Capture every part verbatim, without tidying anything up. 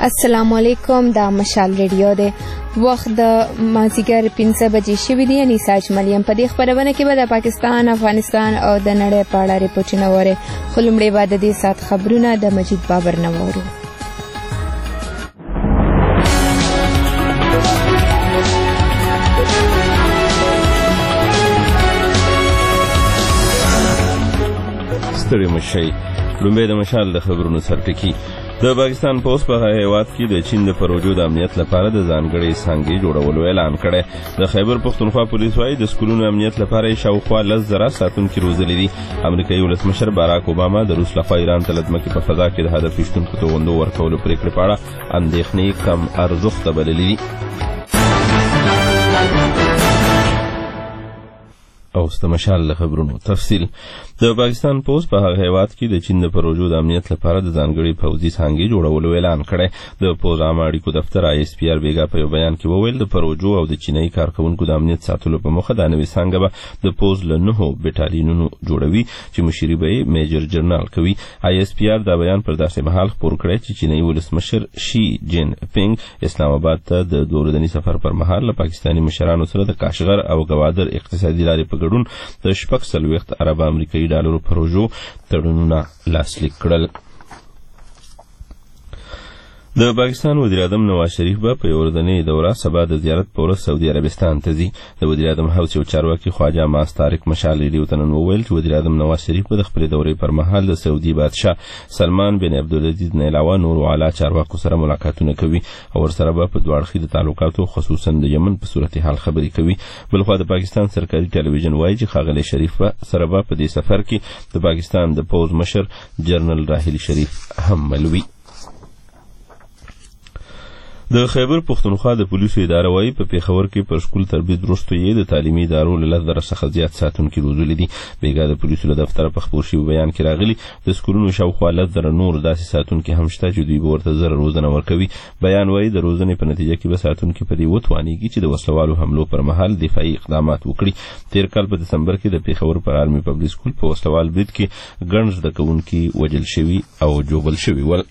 السلام علیکم. دا مشال ریډیو دی. وخت د مازیګر پنځه بجې شوي دي. یعنې ساج ملیم په دې خپرونه کې به د پاکستان، افغانستان او د نړۍ په اړه ریپورټونه وورئ. خو لومړی به د دې ساعت خبرونه د مجید بابر نه واورو. ستړي مشئ. لومړی د مشال د خبرونو سرټکي. د پاکستان پولیس په هیواد کې د چین د پروژو د امنیت لپاره د ځانګړې څانګې جوړولو اعلان کړی. د خیبر پښتونخوا پولیس وايي د سکولونو امنیت لپاره یې شاوخوا لس زره ساتونکي روزلي دي. امریکایي ولسمشر باراک اوباما د روس لخوا ایران ته له ځمکې په فضا کې د هدف ویشتونکو توغندو ورکولو پرېکړې په اړه اندېښنې کم ارزښته بللي دي. او ست مشال له خبرونو تفصیل. د پاکستان پولیس په هغه هیواد کې د چین د پروژو د امنیت لپاره د ځانګړي پوځي څانګې جوړولو اعلان کړی. د پوز عامه اړیکو دفتر آی اس پی آر بیګا په یو بیان کې وویل د پروژو او د چینایي کارکونکو د امنیت ساتلو په موخه دا نوې څانګه به د پوز له نهو بټالینونو جوړوي چې مشري به یې میجر جنرال کوي. آی اس پی آر دا بیان پر داسې مهال خپور کړی چې چینایي ولسمشر شي جین پینګ اسلام آباد ته د دوه ورځني سفر پر مهال له پاکستاني مشرانو سره د کاشغر او گوادر اقتصادي لارې په ګډون د شپږ څلوېښت ارب امریکایي ډالرو پروژو تړونونه لاسلیک کړل. د پاکستان وزیر اعظم نواز شریف به په یو ورځنۍ دوره سبا د زیارت په ورځ سعودي عربستان ته ځي. د وزیر اعظم حوث یو چارواکي خواجه ماس طارق مشال ریډیو ته نن وویل چې وزیر اعظم نواز شریف به د خپلې دورې پر مهال د سعودي بادشاه سلمان بن عبدالعزیز نه علاوه نورو اعلی چارواکو سره ملاقاتونه کوي او ورسره به په دوه اړخیزو تعلقاتو خصوصا د یمن په صورتحال خبرې کوي. بلخوا د پاکستان سرکاري ټلویزیون وایي چې ښاغلی شریف به سره به په دې سفر کې د پاکستان د پوز مشر جنرال راحیل شریف هم مل وي. د خیبر پښتونخوا د پولیسو اداره وايي په پیښور کې پر سکول تربیت وروسته یې د تعلیمي ادارو له لس زره څخه زیات ساتونکي روزلي دي. بیګا د پولیسو له دفتره په خپور شوي بیان کې راغلي د سکولونو شاوخوا لس زره نور داسې ساتونکي هم شته چې دوی به ورته زره روزنه ورکوي. بیان وايي د روزنې په نتیجه کې به ساتونکي په دې وتوانېږي چې د وسلوالو حملو پر مهال دفاعي اقدامات وکړي. تېر کال په دسمبر کې د پیښور پر آرمي پبلیک سکول په وسلوال برید کې ګڼ زده کوونکي وژل شوي او ژوبل شوي ول.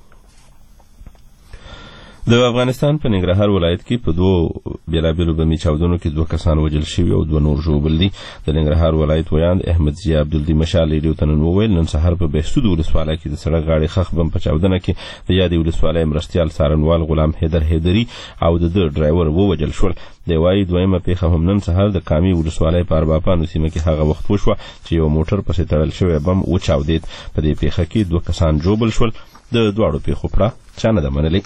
د افغانستان په ننګرهار ولایت کې په دوه بیلابیلو بمي چاودنو کې دوه کسان وژل شوي او دوه نور ژوبل دي. د ننګرهار ولایت ویاند احمد ضیا عبدالدی مشال ریډیو ته نن وویل نن سهار په بهسود ولسوالۍ کې د سړک غاړې خښ بم په چاودنه کې د یادې ولسوالۍ مرستیال څارنوال غلام حیدر حیدري او د ده ډرایور ووژل شول. دی وایي دویمه پیښه هم نن سهار د کامې ولسوالۍ په ارباپانو سیمه کې هغه وخت وشوه چې یو موټر پسې تړل شوی بم وچاودېد. په دې پیښه کې دوه کسان ژوبل شول. د دواړو پیښو پړه چا نه ده منلې.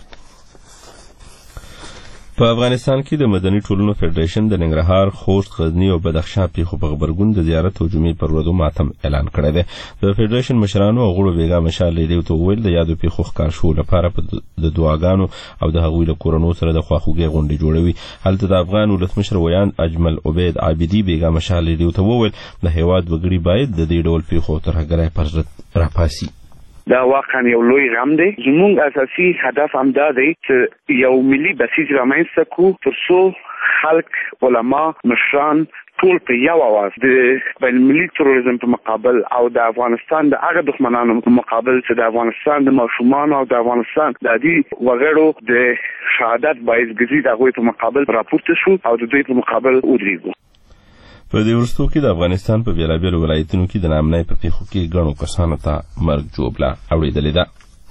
په افغانستان کې د مدني ټولنو فدریشن د ننګرهار، خوست، غزنی او بدخشان پیښو په خبرګون د زیارت او جمعې پر ورځو ماتم اعلان کړی دی. د فدریشن مشرانو او غړو بیګا مشال ریډیو ته وویل د یادو پیښو ښکار شو لپاره د دعاګانو او د هغوی له کورنو سره د خواخوږۍ غونډې جوړوي. هلته د افغان ولسمشر ویاند اجمل عبید عابدي بیګا مشال ریډیو ته وویل د هیواد وګړي باید د دې ډول پیښو ترهګرۍ پر ضد راپاسي. دا واقعا یو لوی غم دی. زموږ اساسي هدف هم دا دی چې یو ملي بسیج رامنځته کړو تر څو خلک، علما، مشران ټول په یو اواز د بین المللي تروریزم په مقابل او د افغانستان د هغه دښمنانو په مقابل چې د افغانستان د ماشومانو او د افغانستان د عادي وګړو د شهادت باعث ګرځي د هغوی په مقابل راپورته شو او د دوی په مقابل ودرېږو. په دې وروستو کې د افغانستان په بیلابیلو ولایتونو کې د ناامنۍ په پیښو کې ګڼو کسانو ته مرګ ژوبله اورېدلې ده.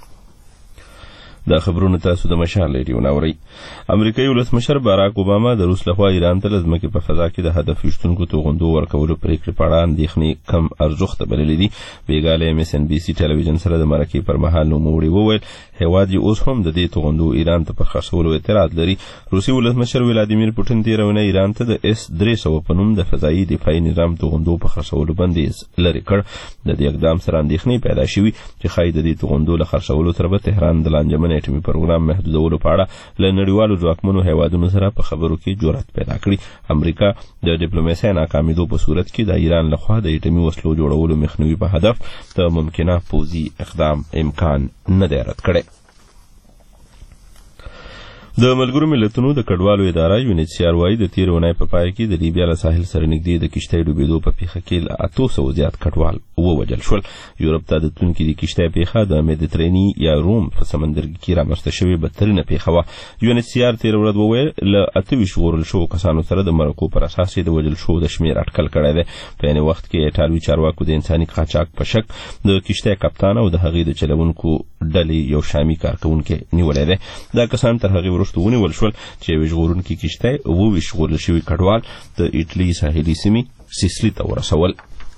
دا خبرونه تاسو د مشال ریډیو نه اورئ. امریکایي ولسمشر باراک اوباما د روس لخوا ایران ته له ځمکې په فضا کې د هدف ویشتونکو توغندو ورکولو پرېکړې په اړه اندېښنې کم ارزښته بللې دي. بیګا له ایم اس ان بي سي ټلویزیون سره د مرکې پر مهال نوموړي وویل هیواد یې اوس هم د دې توغندو ایران ته په خرڅولو اعتراض لري. روسي ولسمشر ولادیمیر پوټین تېره اونۍ ایران ته د اس درې سوه په نوم د فضایي دفاعي نظام توغندو په خرڅولو بندیز لرې کړ. د دې اقدام سره اندېښنې پیدا شوي چې ښایي د دې توغندو له خرڅولو سره به تهران د لانجمن اټومي پروګرام محدودولو په اړه له نړیوالو ځواکمنو هیوادونو سره په خبرو کې جرأت پیدا کړي. امریکا د ډیپلوماسۍ ناکامېدو په صورت کې د ایران لخوا د اټومي وسلو جوړولو مخنیوي په هدف د ممکنه پوځي اقدام امکان نه دی رد کړی. د ملګرو ملتونو د کډوالو اداره یونیسیار وايي د تیر اونۍ په پای کې د لیبیا له ساحل سره نږدې د کشتۍ ډوبېدو په پیښه کې له اتو سوو زیات کډوال ووژل شول. یورپ ته د تلونکي د کشتۍ پیښه د مدیترانې یا روم په سمندرګي کې رامنځته شوې بدترینه پیښه وه. یونیسیار تېره ورځ وویل له اته ویشت ژغورل شوو کسانو سره د مرکو پر اساس د وژل شوو د شمېر اټکل کړی دی. په عین وخت کې ایټالوي چارواکو د انساني قاچاق په شک د کشتۍ کپتان او د هغې د چلوونکو ډلې یو شامي کارکوونکی نیولی دی. دا کسان تر هغې وروسته ونیول شول چې یوې ژغورونکي کشتۍ اووه ویشت ژغورل شوي کډوال د ایټلي ساحلي سیمې سیسلي ته ورسول.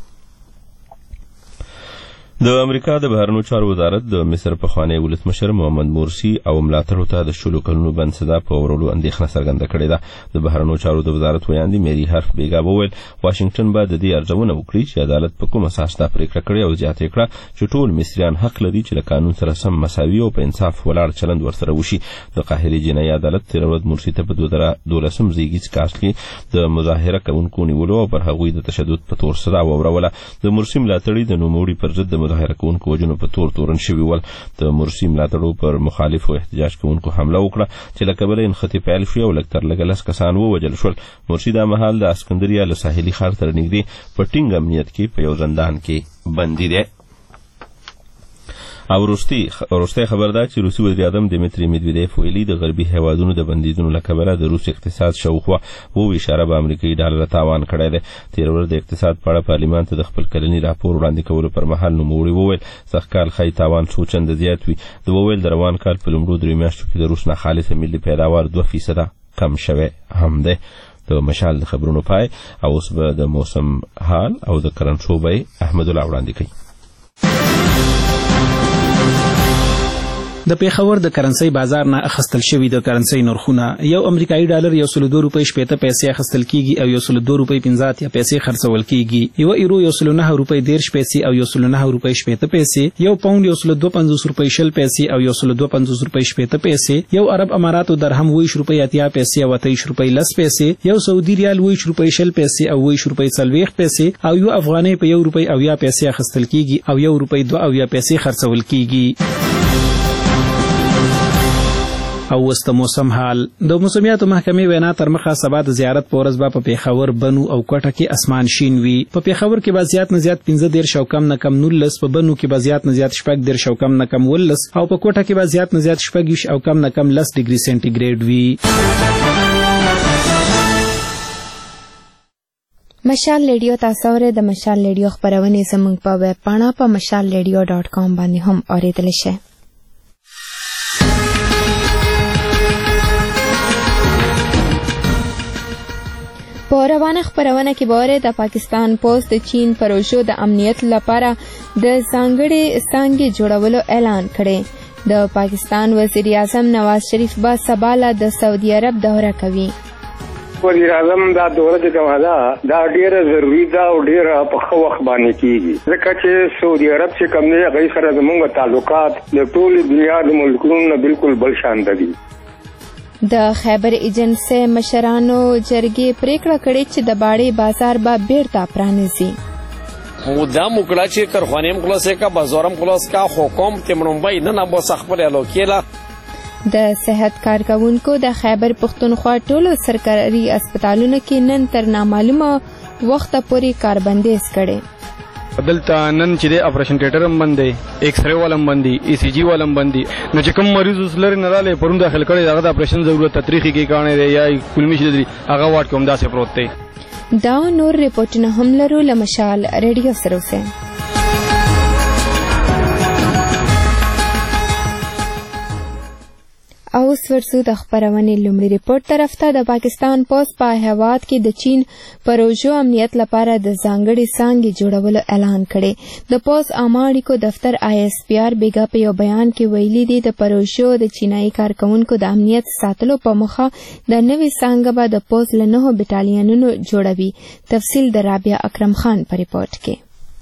د امریکا د بهرنیو چارو وزارت د مصر پخوانی ولسمشر محمد مرسي او ملاتړو ته د شلو کلونو بند سزا په ورولو اندېښنه څرګنده کړې ده. د بهرنیو چارو د وزارت ویاندې میری هرف بیګا وویل واشنګټن به د دې ارزونه وکړي چې عدالت په کوم اساس دا پریکړه کړې او زیاته کړه چې ټول مصریان حق لري چې له قانون سره سم مساوي او په انصاف ولاړ چلند ورسره وشي. د قاهرې جنایي عدالت تېره ورځ مرسي ته په دوه زره دولسم زیږیز کال کې د مظاهره کوونکو نیولو او پر هغوی د تشدد په تور سزا واوروله. د مرسي ملاتړي د نوموړي پر ضد د مظاهره کوونکو وجنو په تور تورن شوي ول. د مرسي ملاتړو پر مخالفو احتجاج کوونکو حمله وکړه چې له کبله انخطې پیل شوې او لږ تر لږه لس کسان ووژل شول. مرسي دا مهال د اسکندریه له ساحلي ښار سره نږدې په ټینګ امنیت کې په یو زندان کې بندي دی. او وروستۍ خبر ده چې روسي وزیر اعظم دیمیتری میدویدیف ویلي د غربي هیوادونو د بندیزونو له کبله د روس اقتصاد شاوخوا اووه اشاره به امریکایي ډالره تاوان کړی دی. تېره ورځ د اقتصاد په اړه پارلمان ته د خپل کلني راپور وړاندې کولو پر مهال نوموړي وویل سږکال ښایي تاوان څو چنده زیات وي. د وویل د روان کال په لومړو درې میاشتو کې د روس ناخالصه ملي پیداوار دوه فیصده کم شوی هم دی. د مشال د خبرونو پای او اوس به د موسم حال او د کرنسو بیې احمد الله وړاندې کوي. د پیښور د کرنسي بازار نه اخستل شوی د کرنسي نرخونه یو امریکایي ډالر یو سل دوه روپۍ شپېته پیسې اخستل کیږي او یو سل دوه روپۍ پنځه اتیا پیسې خرڅول کیږي. یو ایرو یو سل نه روپۍ دېرش پیسې او یو سل نه روپۍ شپېته پیسې. یو پاوند یو سل دوه پنځوس روپۍ شل پیسې او یو سل دوه پنځوس روپۍ شپېته پیسې. یو عرب اماراتو درهم ویش روپۍ اتیا پیسې او اتیش روپۍ لس پیسې. یو سعودي ریال ویش روپۍ شل پیسې او ویش روپۍ څلوېښت پیسې او یو افغانۍ په یو روپۍ اویا پیسې اخستل کیږي او یو روپۍ دوه اویا پیسې خرڅول کیږي. او وسته موسم حال د موسمیاتو محکمې وینا تر مخه سبا د زیارت په ورځ به په پیښور بنو او کوټه کې اسمان شین وي. په پیښور کې به زیات نه زیات پنځه دېرش او کم نه کم نولس، په بنو کې به زیات نه زیات شپږ دېرش او کم نه کم ولس او په کوټه کې به زیات نه زیات شپږ ویشت او کم نه کم لس ډیګري سنټیګریډ وي. مشال ریډیو تاسو اورئ. د مشال ریډیو خبرونه زموږ په ویب پاڼه په مشال ریډیو ډاټ کام باندې هم اوریدلی شئ. په روانه خبرونه کې به د پاکستان پوسټ د چین پروژو د امنیت لپاره د ځانګړې څانګې جوړولو اعلان کړی. د پاکستان وزیر اعظم نواز شریف به سبا له د سعودي عرب دوره کوي. وزیر اعظم دا دوره چې کومه ده دا ډیره ضروري ده او ډیره په ښه وخت باندې کیږي ځکه چې سعودي عرب چې کوم دی هغوی سره زموږ تعلقات د ټولې دنیا د ملکونو نه بالکل بل شان دي. د خیبر ایجنسۍ مشرانو جرګې پریکړه کړې چې د باړې بازار به بیرته پرانیزي. مدام وکړه چې کارخانې خلاصې کا بازارم خلاص کا حکومت تمرمبای نه نه بس خپل الوکیلا. د صحت کارکونکو د خیبر پختونخوا ټولو سرکاري اسپیټالونو کې نن تر نامعلومه وخته پورې کاربندیز کړي. دلته نن چې د اپریشن تیټر هم بند دی، ایکس ری والم بند دی، ای سی جی والم بند دی. نو چې کوم مریض اوس لري نه رالی پرون داخل کړی هغه د اپریشن ضرورت تطریقي کې کاڼی دی یا کلمي شي دی هغه واټ کوم داسې پروت دی. دا نور ریپورټونه هم لرو. له مشال ریډیو سره اوسئ. او اوس ورسو د خبرونې لومړي ریپورټ طرف ته. د پاکستان پوسټ په هیواد کې د چین پروژو امنیت لپاره د ځانګړې څانګې جوړولو اعلان کړی. د پوسټ عامه اړیکو دفتر آی ایس پی آر بیګا په یو بیان کې ویلي دي د پروژو د چینایي کارکونکو د امنیت ساتلو په موخه د نوې څانګه به د پوسټ له نهو بټالینونو جوړوي. تفصیل د رابعه اکرم خان په ریپورټ کې.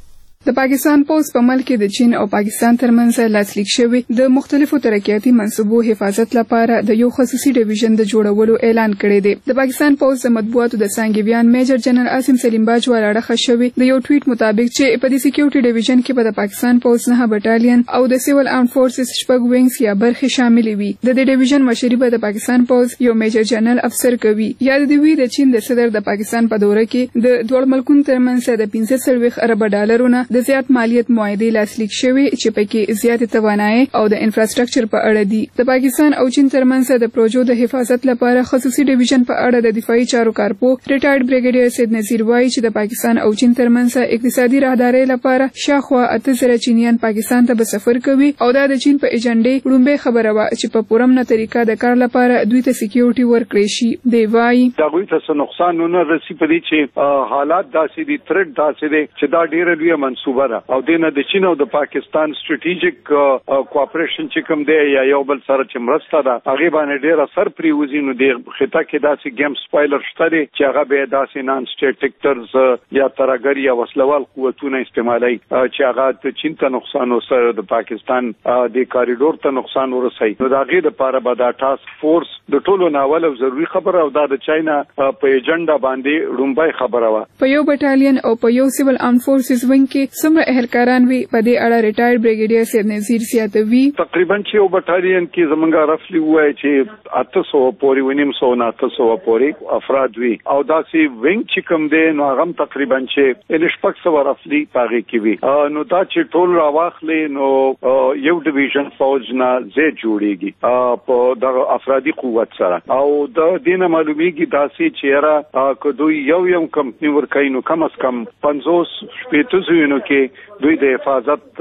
د پاکستان پوز په ملک کې د چین او پاکستان ترمنځ لاسلیک شوی د مختلفو ترقیاتي منصوبو حفاظت لپاره د یو خصوصي ډیویژن د جوړولو اعلان کړی دی. د پاکستان پوز د مطبوعاتو د څانګې بیان میجر جنرال عاصم سلیم باجوال راخه شوی د یو ټویټ مطابق چې په دې سکیورټي ډیویژن کې په د پاکستان پوز نه بټالین او د سیول آرم فورسز شپږ وینګز یا برخې شامل وي. د دې ډیویژن مشري به د پاکستان پوز یو میجر جنرال افسر کوي. یاد دی وی د چین د صدر د پاکستان په دوره کې د دوه ملکونو ترمنځ د پنځه سلويخ ارب ډالرونو د زیات مالیت معاهده لاسلیک شوی چې پکې زیات توانایي او د انفراستراکچر په اړه دي. د پاکستان او چین ترمنځ د پروژو د حفاظت لپاره خصوصي ډیویژن په اړه د دفاعي چارو کارپو ریټایرډ بریګیډیر سید نذیر وایي چې د پاکستان او چین ترمنځ اقتصادي راهداري لپاره شاخوا اته زره چینیان پاکستان ته به سفر کوي او دا د چین په ایجنډې وړاندې خبره وا چې په پورمنه طریقه د کار لپاره دوی ته سکیورټي ورکړي شي. دی وایي دا غوي ته نقصان نه رسي په دې چې حالات داسې دي ترټ داسې دي چې دا ډیره لوی منصوبه ده او دینه د چین او د پاکستان سټریټیجیک کوآپریشن چې کوم دی یا یو بل سره چې مرسته ده هغه باندې ډیره سر پریوزي نو د خطه کې داسې گیم سپایلر شته چې هغه به داسې نان سټیټ اکټرز یا ترګر یا وسلوال قوتونه استعمالي چې هغه د چین ته نقصان ورسره د پاکستان د کاریډور ته نقصان ورسي. نو دا غي د لپاره به دا ټاسک فورس د ټولو ناول او ضروری خبره او دا د چاینا په ایجنډا باندې رومبای خبره وا. په یو بټالین او په یو سیول آرم فورسز وینګ کې څومره اهلکاران وي په دې اړه ریټایرډ بریګیډیر سید نذیر زیاتوي. تقریبا چې یو بټالین کې زمونږه رفلی وای چې اته سوه پورې ونیم سو نه اته سوه پورې افراد وي او دا سي وینګ چې کوم دی نو هغه تقریبا چې الشپک سو رفلی پاغي کې وي. نو دا چې ټول راواخلې نو یو ډیویژن فوج نه زه جوړیږي په د افرادي قوت سره او د دینه معلومیږي داسې چې را کدوې یو یو کمپنی ورکای نو کم از کم پنځوس شپېته زینو کې دوی د حفاظت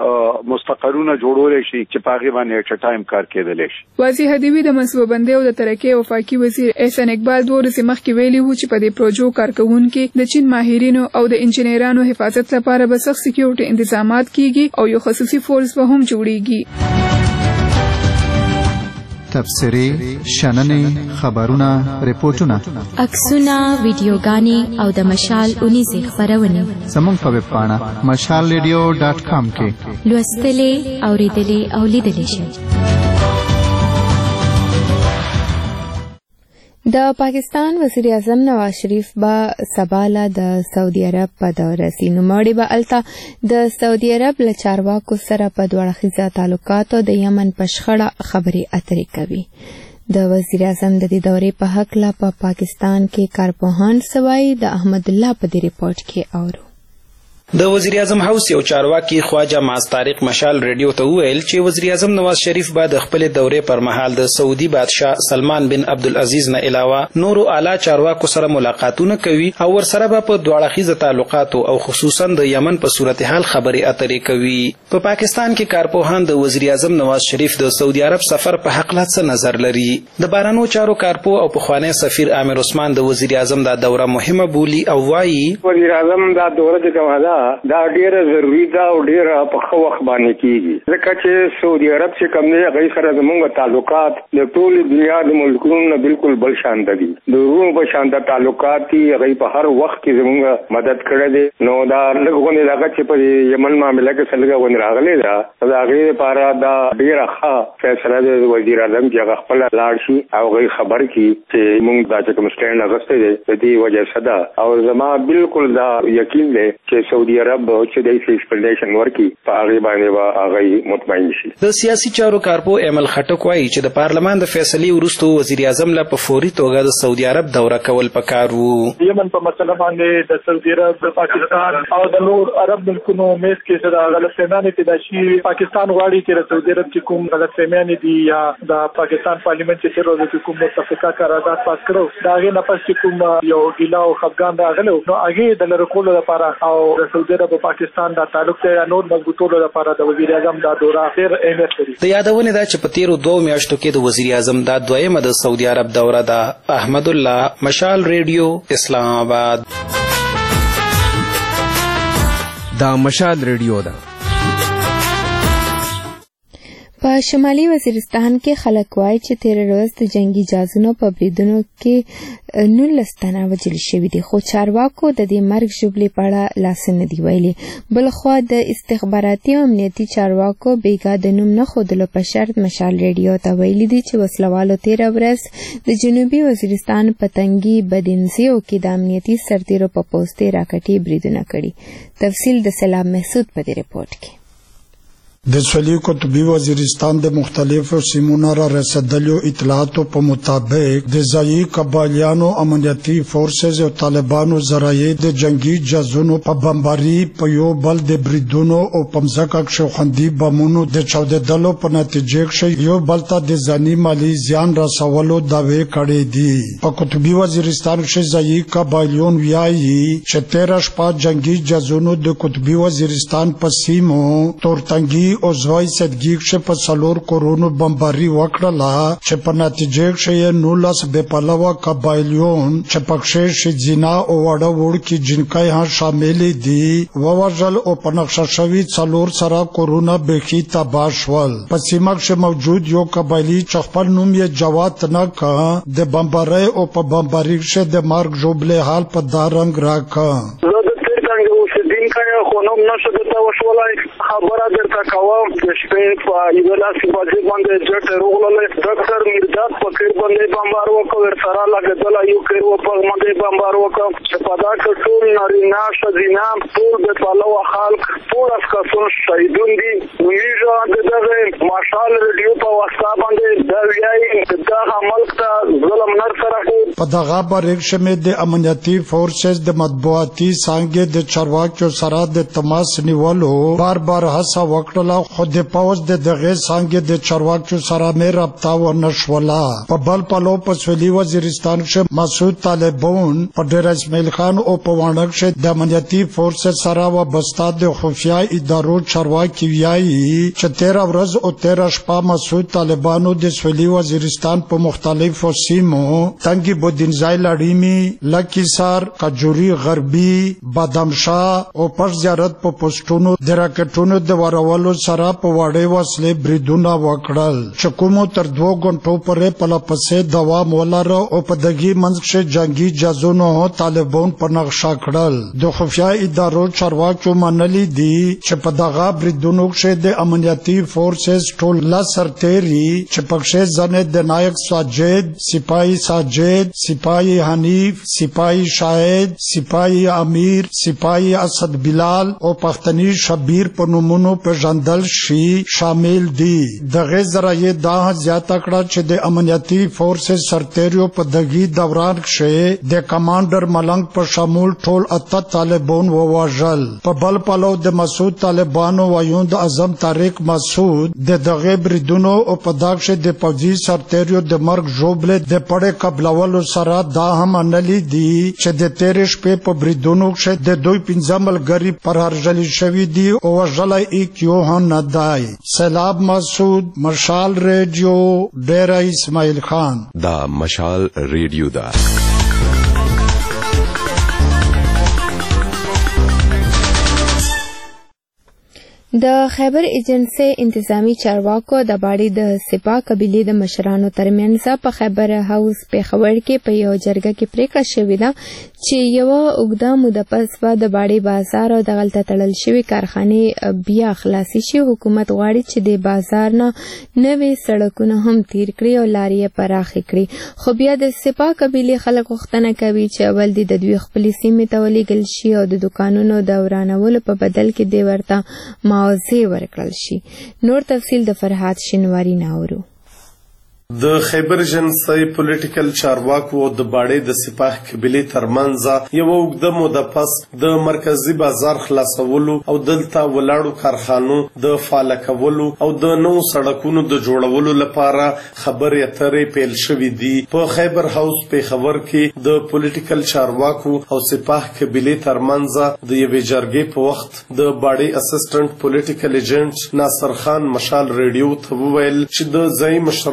مستقرونه جوړول شي چې پاغي باندې اټ ټایم کار کېدل شي. واضح هدیوی د منصوبه بندي او د ترقی او وفاقي وزیر احسان اقبال دوه ورځې مخکې ویلي وو چې په دې پروژو کارکونکو د چین ماهرینو او د انجنیرانو حفاظت لپاره به سخت سکیورټي انتظامات کیږي او یو خصوصي فورس به هم جوړیږي. تبصرې، شننې، خبرونه، ریپورتونه، عکسونه، ویډیوګانې او د مشال اونیزې خبرونه زموږ په ویب پاڼه مشال ریډیو ډاټ کام کې لوستلې، اوریدلې او لیدلې شئ. د پاکستان وزیر اعظم نواز شریف با سباله د سعودي عرب په دورة سي. نوموړي به الته د سعودي عرب له چارواکو سره په دوه اړخیزه تعلقاتو د یمن په شخړه خبرې اترې کوي. د وزیر اعظم د دې دورې په هکله په پا پاکستان کې کارپوهان سوای د احمد الله په دې ریپورت کې اورو. د وزیر اعظم هاوس یو چارواکي خواجه معاذ طارق مشال ریډیو ته وویل چې وزیر اعظم نواز شریف به د خپل دورې پر مهال د سعودي بادشاه سلمان بن عبدالعزیز نه علاوه نورو اعلی چارواکو سره ملاقاتونه کوي او ورسره به په دوه اړخیزه تعلقاتو او خصوصا د یمن په صورتحال خبرې اترې کوي. په پا پاکستان کې کارپوهان د وزیر اعظم نواز شریف د سعودي عرب سفر په حق لا څه نظر لري. د بارانو چارو کارپو او پخوانی سفیر عامر عثمان د وزیر اعظم دا دوره مهمه بولی او وایي وزیر اعظم دا دوره چې کومه دا ډیره ضروری ده او ډیره په خو وخت باندې کیږي ځکه چې سعودي عرب چې کوم دی هغه سره زموږ تعلقات د ټول دنیا د ملکونو نه بالکل بل شان دي. د روم په شان د تعلقات دي هغه په هر وخت کې زموږ مدد کړی دی. نو دا لږونه لږه چې په یمن معاملې کې څنګه ونی راغلی دا دا هغه لپاره دا ډیره ښه فیصله د وزیر اعظم چې هغه خپل لاړ شي او هغه خبر کی چې موږ دا چې کوم سټینډ اغسته دي د دې وجه صدا او زما بالکل دا یقین دی چې سعودي عرب چې د ایکسپلینیشن ورکي په هغه باندې وا هغه مطمئن شي. د سیاسي چارو کارپو ایمل خټک وایي چې د پارلمان د فیصلې وروسته وزیر اعظم لا په فوري توګه د سعودي عرب دوره کول پکار وو. یمن په مسله باندې د سعودي عرب، پاکستان او د نور عرب ملکونو میس کې څه غلطفهمي پیدا شي. پاکستان غواړي چې د سعودي عرب چې کوم غلطفهمي دي یا د پاکستان پارلیمنت چې روزه کې کوم متفقه قرارداد پاس کړو دا غي نه پس چې کوم یو ګیلا او خفګان راغلو نو هغه د لرکولو لپاره او د سعودي عرب پاکستان دا تعلق ته نور مضبوطولو لپاره د وزیر اعظم دا دوره ډېر اهمیت لري. د یادونه ده چې په تیرو دوه میاشتو کې د وزیر اعظم دا دویمه د سعودي عرب دوره ده. احمد الله، مشال ریډیو، اسلام آباد. دا مشال ریډیو ده. په شمالي وزیرستان کې خلک وایي چې تیر ورځ د جنگي جازونو په بریدونو کې نولس تنه وژل شوي دي، خو چارواکو د دې مرګ ژوبلې په اړه لاس نه دي ویلي. بلخوا د استخباراتي او امنیتي چارواکو بیګا د نوم نه ښودلو په شرط مشال ریډیو ته ویلي دي چې وسلوالو تیره ورځ د جنوبي وزیرستان په تنګي بدنزیو کې د امنیتي سرتیرو په پوستې راکټي بریدونه کړي. تفصیل د سلام محسود په دې رپورټ کې. د سویلي قطبي وزیرستان د مختلفو سیمونو را رسیدلو اطلاعاتو په مطابق د ځایي قبایلیانو امنیتي فورسز او طالبانو ذرایع د جنگي جازونو په بمباري په یو بل د بریدونو او په مځکه کې خوندي بمونو د چاودېدلو په نتیجه کې یو بل ته د ځاني مالي زیان رسولو دعوی کړې دي. په قطبي وزیرستان کې ځایي قبایلیون وایي چې تیره شپه جنگي جازونو د قطبي وزیرستان په سیمو تورتنګي او زوی صدګیک شه په څلور کورونو بمباري وکړه چې په نتیجه کې نولس بے پلوه قبایلیون چې پکښې شجینا او وړه وړ کې جنکای ها شامل دي ووژل او په نقشه شوی څلور سره کورونه بخي تباہ شول. په سیمه کې موجود یو قبایلی چې خپل نوم یې جواد نه کا د بمباري او په بمباري کې د مارګ جوبله حال په دارنګ راکا خونم نشه دته وشولای خبره درته کوم د شپې په یو لاس باندې باندې جټ روغله ډاکټر میرداد په کیر باندې بمبار وکړ سره لګیدل یو کیر په باندې بمبار وکړ چې په دا ټول نارینه شذینا ټول د پالو خلک ټول اسکاسون شهیدون دي. ویژه دغه ماشال ریډیو په واسطه باندې دا ویایي دا عمل ته ظلم نر سره په دغه باریک شمه د امنیتي فورسز د مطبوعاتي څنګه د چارواکو سره د تماس نیولو بار بار هڅه وکړه، خو د پوز د دغه څنګه د چارواکو سره مې رابطه و نشوله. په بل پلو په سویلي وزیرستان کې مسعود طالبون په ډیر اسماعیل خان او په وانک کې د امنیتي فورسز سره وابسته د خفیه ادارو چارواکي ویایي چې تیره ورځ او تیره شپه مسعود طالبانو د سویلي وزیرستان په مختلفو سیمو تنګي بودینځای لړیمی لکیسار کجوري غربي بادامشاه او پر زیارت په پوسټونو د راکټونو د ورولو سره په وړې وسلې بریدونه وکړل چې کومو تر دوه غنټو پورې په لپسې دوام ولره او په دغه منځ کې جنگي جازونو طالبان په نقشه کړل. د خفیه ادارو چارواکو منلي دي چې په دغه بریدونو کې د امنیتي فورسز ټول لا سرتيري چې پکښې ځنه د نایک ساجد سپاهي ساجد سپاهي حنیف سپاهي شاهد سپاهي امیر سپاهي اسد بلال او پختنی شبیر په نومونو په ژوندل شي شامل دي. دغه ذرایع دا زیاته کړه چې د امنیتي فورسز سرتیریو په دغه دوران کې د کمانډر ملنګ په شمول ټول اته طالبان وواژل. په بل پلو د مسعود طالبانو وایوند اعظم طارق مسعود د دغه بریدونو او په دغه د پوځي سرتیریو د مرګ جوبله د پړې قبلولو سره دا هم انلي دي چې د تیرې شپې په بریدونو کې د دوی پنځه ملګری پر هرجلی شوی دی او وژلای ایک یو هم نه دی. سلام مسعود، مشال ریډیو، ډیره اسماعیل خان. دا مشال ریډیو دا د خیبر ایجنسی انتظامی چارواکو د باړې د سپا قبیلې د مشرانو ترمنځ په خیبر هاوس پیښور کې په یو جرګه کې پریکړه شوې ده چې یو اوږده موده پس به د باړې بازار او د غلطه تړل شوي کارخانې بیا خلاصي شي. حکومت غواړي چې د بازار نه نوې سړکونه هم تیر کړي او لارې پراخې کړي، خو بیا د سپا قبیلې خلک غوښتنه کوي چې اول د دوی خپلې سیمې ته ولېږل شي او د دوکانونو د ورانولو په بدل کې دی ورته معاوضې ورکړل شي. نور تفصیل د فرحات شینواری ناورو. د خیبر ایجنسی پولیټیکل چارواکو د باړې د سپاه قبیلې ترمنځ یو اوږده موده پس د مرکزی بازار خلاصولو او دلته ولاړو کارخانو د فعال کولو او د نو سړکونو د جوړولو لپاره خبرې اترې پیل شوې دي. په خیبر هاوس پیښور کې د پولیټیکل چارواکو او سپاه قبیلې ترمنځ د یوې جرګې په وخت د باړې اسسټنټ پولیټیکل ایجنټ ناصر خان مشال ریډیو ته وویل چې د ځای مشرانو په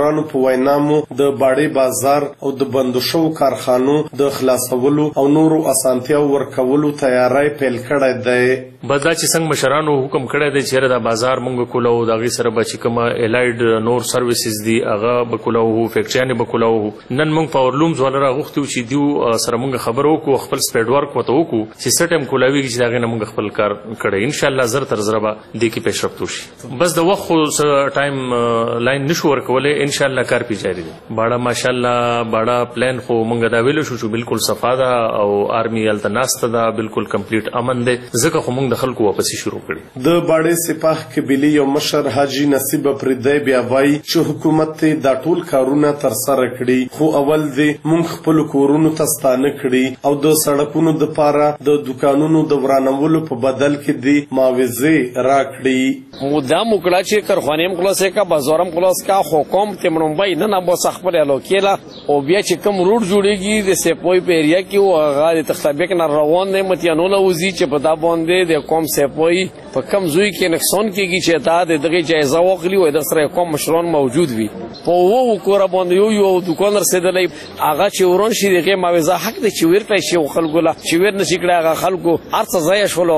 په وینا مو د باړې بازار او د بندو شوو کارخانو د خلاصولو او نورو اسانتیاو ورکولو تیاری پیل کړی دی. بس دا چې څنګه مشرانو حکم کړی دی چې دا بازار مونږ کولو د هغې سره به چې کومه الایډ نور سروسز دي هغه به کولو فیکټریانې به کولو. نن مونږ پاورلومز والا راغوښتي وو چې دیو سره مونږ خبره وکړو خپل سپیډ ورک ورته وکړو چې څه ټایم کولاویږي چې د هغې نه مونږ خپل کار کړی. انشاءالله زر تر زره به دې کې پیشرفت وشي. بس د وخت خو څه ټایم لاین نشو ورکولی. انشاءالله کار پې جاري دی. باړه ماشاءالله باړه پلان خو مونږ دا ویلو شو چې بالکل صفا ده او آرمي هلته ناسته ده بالکل کمپلیټ امن دی. ځکه خو مونږ د خلکو واپسي شروع کړي. د باړې سپاه قبیلې یو مشر حاجي نصیب پردی بیا وایي چې حکومت ته دا ټول کارونه ترسره کړي خو اول دې مونږ خپلو کورونو ته ستانه کړي او د سړکونو دپاره د دوکانونو د ورانولو په بدل کې دې معاوضې راکړي. مدام وکړه چې کارخانې هم خلاصې کا بازار هم خلاص کا خو قوم ته مړومبی نه نه بس خپل الوکیله او بیا چې کوم روډ جوړیږي د سپوی په ایریا کې او هغه د تختابیک نه روان دی متیانونه وزي چې په دا باندې د قوم سپوی په کم زوی کې نقصان کېږي چې تا د دغه جایزه واخلي او د سره قوم مشران موجود وي. په وو کور باندې یو یو دکان رسیدلې هغه چې ورون شي دغه معاوضه حق د چې ورته شي خلکو لا چې ور نشي کړه هغه خلکو ارڅ ځای شول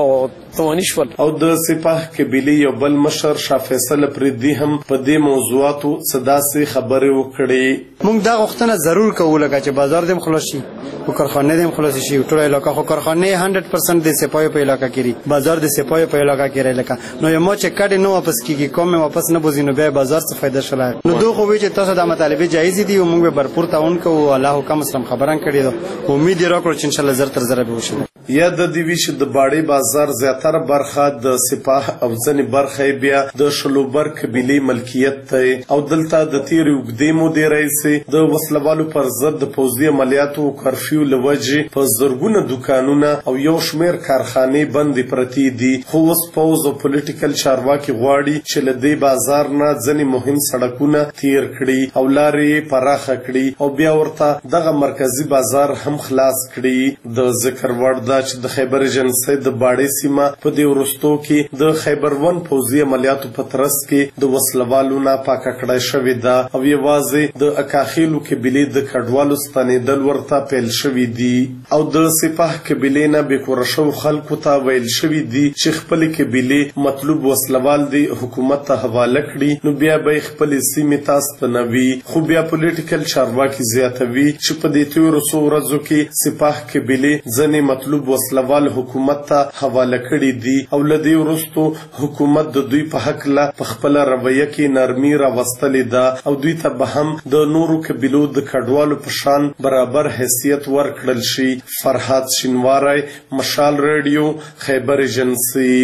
او د سپاه قبیلې یو بل مشر شاه فیصل پردي هم په دې موضوعاتو صداسې خبرې وکړې. موږ دا غوښتنه ضرور کوو لکه چې بازار دې خلاص شي او کارخانې دې خلاص شي ټول علاقه خو کارخانې صد درصد د سپاه په علاقه کې بازار د سپاه په علاقه کې لکه نو یو ما چې کډ نو واپس کیږي کوم واپس نه بوزینو بیا بازار څخه فائدہ شلای نو دوه خو چې تاسو د مطالبه جایز دي او موږ برپور تعاون کوو. الله حکم سم خبران کړی دو امید راکړو چې ان شاء الله زر تر زر به وشي. یا د دې ویش د باړې بازار زیاتره برخه د سپاه او ځنې برخه بیا د شلوبر قبیلې ملکیت ته او دلته د تیر وګدې مودې رئیس د وسلوالو پر ضد د پوځي عملیاتو کرفیو لوجې په زرګونه دکانونه او یو شمیر کارخانې بندې پرتې دي. خو اوس پوځ او پولیټیکل چارواکي غواړي چې له دې بازار نه ځنې مهم سړکونه تیر کړي او لارې پراخه کړي او بیا ورته دغه مرکزی بازار هم خلاص کړي. د ذکر وړ ده چې د خیبر ایجنسۍ د باړې سیمه په دې وروستو کې د خیبر ون پوځي عملیاتو په ترڅ کې د وسلوالو نه پاکه کړای شوې ده او یوازې د اکاخیلو قبیلې د کډوالو ستنېدل ورته پیل شوي دي او د سپاه قبیلې نه بېکوره شوو خلکو ته ویل شوي دي چې خپلې قبیلې مطلوب وسلوال دي حکومت ته حواله کړي نو بیا به یې خپلې سیمې ته ستنوي. خو بیا پولیټیکل چارواکي زیاتوي چې په دې تېرو څو ورځو کې سپاه قبیلې ځینې مطلوب وسلوال حکومت ته حواله کړي دي او له دې وروستو حکومت د دوی په هکله په خپله رویه کې نرمي راوستلې ده او دوی ته به هم د نورو قبیلو د کډوالو په شان برابر حیثیت ورکړل شي. فرهاد شینواری، مشال ریډیو، خیبر ایجنسي.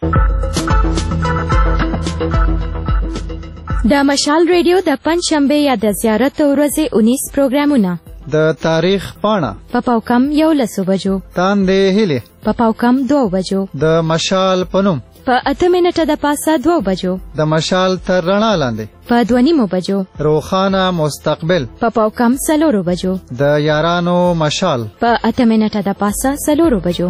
د مشال ریډیو د پنځ شنبه یا د زیارت ورځې اونیس پروګرامونه د تاریخ پاڼه په پاوکم یو لسو بجو تاندې هیلې په پاوکم دوه بجو د مشال پنوم په اته منټه د پاسه دوه بجو د مشال تر رڼا لاندې په دوه نیمو بجو روخانه مستقبل په پاوکم څلورو بجو د یارانو مشال په اته منټه د پاسه څلورو بجو.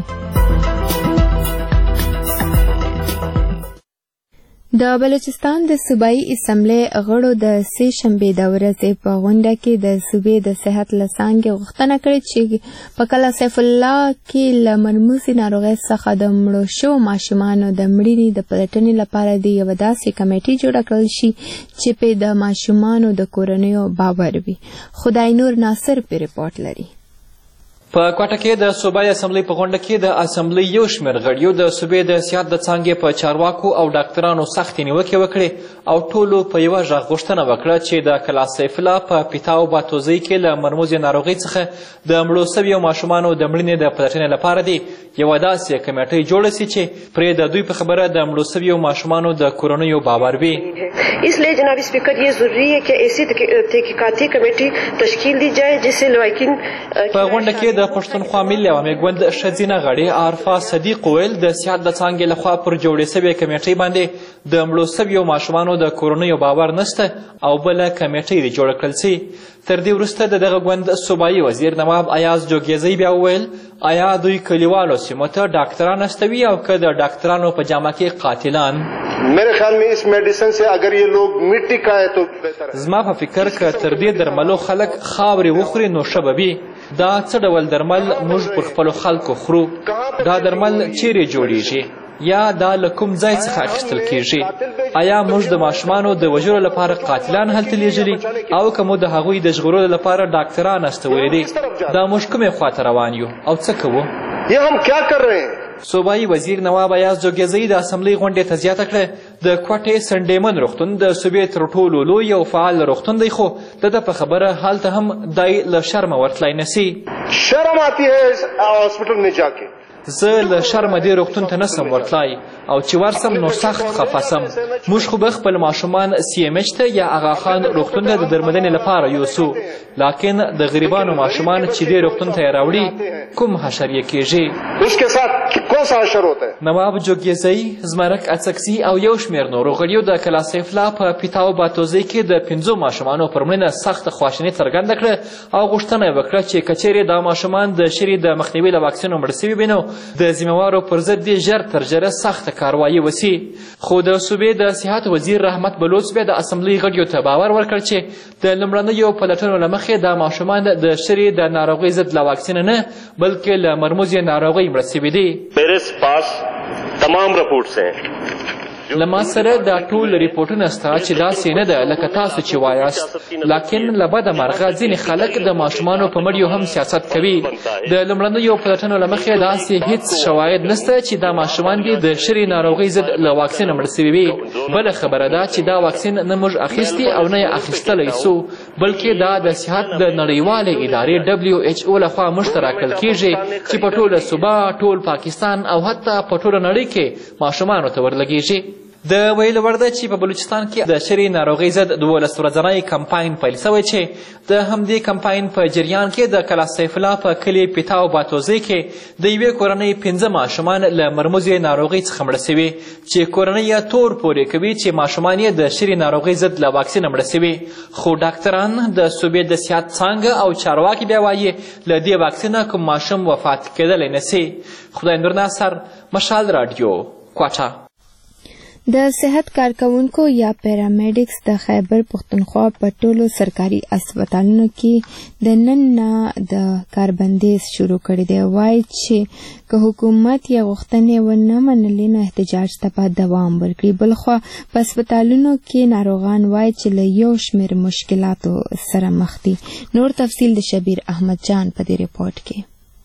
د بلوچستان د صوبایي اسمبلی غړو د سې شنبې د ورځې په غونډه کې د صوبې د صحت له څانګې غوښتنه کړې چې په کلا سیف الله کې له مرموزې ناروغۍ څخه د مړو شوو ماشومانو د مړینې د پلټنې لپاره د یوه داسې کمیټې جوړه کړل شي چې پې د ماشومانو د کورنیو باور وي. خدای نور ناصر پې رپورټ لري. په کوټه کې د صوبایي اسمبلی په غونډه کې د اسمبلی یو شمېر غړیو د صوبې د صحت د څانګې په چارواکو او ډاکټرانو سختې نیوکې وکړې او ټولو په یوه غږ غوښتنه وکړه چې د کلا سیف الله په پیتا او باتوزۍ کې له مرموزې ناروغۍ څخه د مړو سویو ماشومانو د مړینې د پلټنې لپاره دی یوه داسې کمیټۍ جوړه سي چې پرې د دوی په خبره د مړو سویو ماشومانو د کورنیو باور وي. इसलिए जनाब स्पीकर ये जरूरी है कि ऐसी तहकीकाती कमेटी तश्कील दी जाए जिससे लवाकिन په غونډه کې د پښتونخوا ملي عوامي ګوند ښځینه غړې عارفه صدیق ویل د صحت د څانګې لخوا پر جوړې سوې کمیټۍ باندې د مړو سویو ماشومانو د کورنیو باور نشته او بله کمیټۍ دې جوړه کړل سي. تر دې وروسته د دغه ګوند صوبایي وزیر نواب ایاز جوګیزی بیا وویل آیا دوی کلیوالو سیمو ته ډاکټران استوي او که د ډاکټرانو په جامه کې قاتلان मेरे ख्याल में इस मेडिसिन से अगर ये लोग मिट्टी खाए तो बेहतर है. زما په فکر ک تر دې درملو خلک خاورې وخوري نو ښه به وي. دا څه ډول درمل موږ پر خپلو خلکو خورو؟ دا درمل چیرې جوړیږي یا دا له کوم ځای څخه اخیستل کیږي؟ آیا موږ د ماشومانو د وژلو لپاره قاتلان هلته لیږلي او که مو د هغوی د ژغورلو لپاره ډاکټران استولي دي؟ دا موږ کومې خواته روان یو او څه کوو؟ ये हम क्या कर रहे हैं؟ صوبایي وزیر نواب ایاز جوګیزئی د اسمبلی غونډې ته زیاته کړه د کوټې سنډیمن روغتون د صوبې تر ټولو لوی او فعال روغتون دی، خو د ده په خبره هلته هم دی له شرمه ورتلی نسی. शर्म आती है इस हॉस्पिटल में जाके. زه له شرمه دې روغتون ته نسم ورتلی او چې ورسم نو سخت خفه سم. موږ خو به خپل ماشومان سی ام ایچ ته یا اغاخان روغتون ته د درملنې لپاره یوسو، لاکن د غریبانو ماشومان چې دې روغتون ته یې راوړي کوم حشر یې کیږي؟ نواب جوګیزئی، زمرک اڅکزي او یو شمېر نورو غړیو د کلاسیفلا په پیتاو باتوزۍ کې د پنځو ماشومانو پر مړینه سخته خواشیني څرګنده کړه او غوښتنه یې وکړه چې که چیرې دا ماشومان د شري د مخنیوي له واکسینو مړه سوي وي نو د ذمهوارو پر ضد دې ژر تر ژره سخته کاروایي وسي. خو د صوبې د صحت وزیر رحمت بلوچ بیا د اسمبلۍ غړیو ته باور ورکړ چې د لومړنیو پلټنو له مخې دا ماشومان د شري د ناروغۍ ضد له واکسین نه بلکې له مرموزې ناروغۍ مړه سوي دي. मेरे पास तमाम रिपोर्ट्स हैं. له ما سره دا ټول ریپورټونه سته چې داسې نه ده لکه تاسو چې وایاست، لاکن له بده مرغه ځینې خلک د ماشومانو په مړیو هم سیاست کوي. د لومړنیو پلټنو له مخې داسې هیڅ شواهد نشته چې دا ماشومان دې د شري ناروغۍ ضد له واکسینه مړه سوي وي. بله خبره ده چې دا واکسین نه موږ اخیستي او نه یې اخیستلی سو، بلکې دا د صحت د نړیوالې ادارې ډبلیو ایچ او لخوا موږ ته راکړل کیږي چې په ټوله صوبه، ټول پاکستان او حتی په ټوله نړۍ کې ماشومانو ته ورلګیږي. د ویلو وړ ده چې په بلوچستان کې د شري ناروغۍ ضد دولس ورځنی کمپاین پیل شوی چې د همدې کمپاین په جریان کې د کلاسیف الله په کلي پیتاو باتوزۍ کې د یوې کورنۍ پنځه ماشومان له مرموزې ناروغۍ څخه مړه سوي چې کورنۍ یې تور پورې کوي چې ماشومان یې د شري ناروغۍ ضد له واکسینه مړه سوي، خو ډاکټران د صوبې د صحت څانګه او چارواکي بیا وایي له دې واکسینه کوم ماشوم وفات کېدلی نسي. خدای نور ناصر، مشال راډیو، کوټه. د صحت کارکونکو یا پیرامیډکس د خیبر پښتونخوا په ټولو سرکاري اسپیټالونو کې د نن نه د کاربندیز شروع کړی دی. وایي چې که حکومت یې غوښتنې ونه منلې نو احتجاج ته به دوام ورکړي. بلخوا په اسپیټالونو کې ناروغان وایي چې له یو شمېر مشکلاتو سره مخ دي. نور تفصیل د شبیر احمد جان په دې ریپورت کې.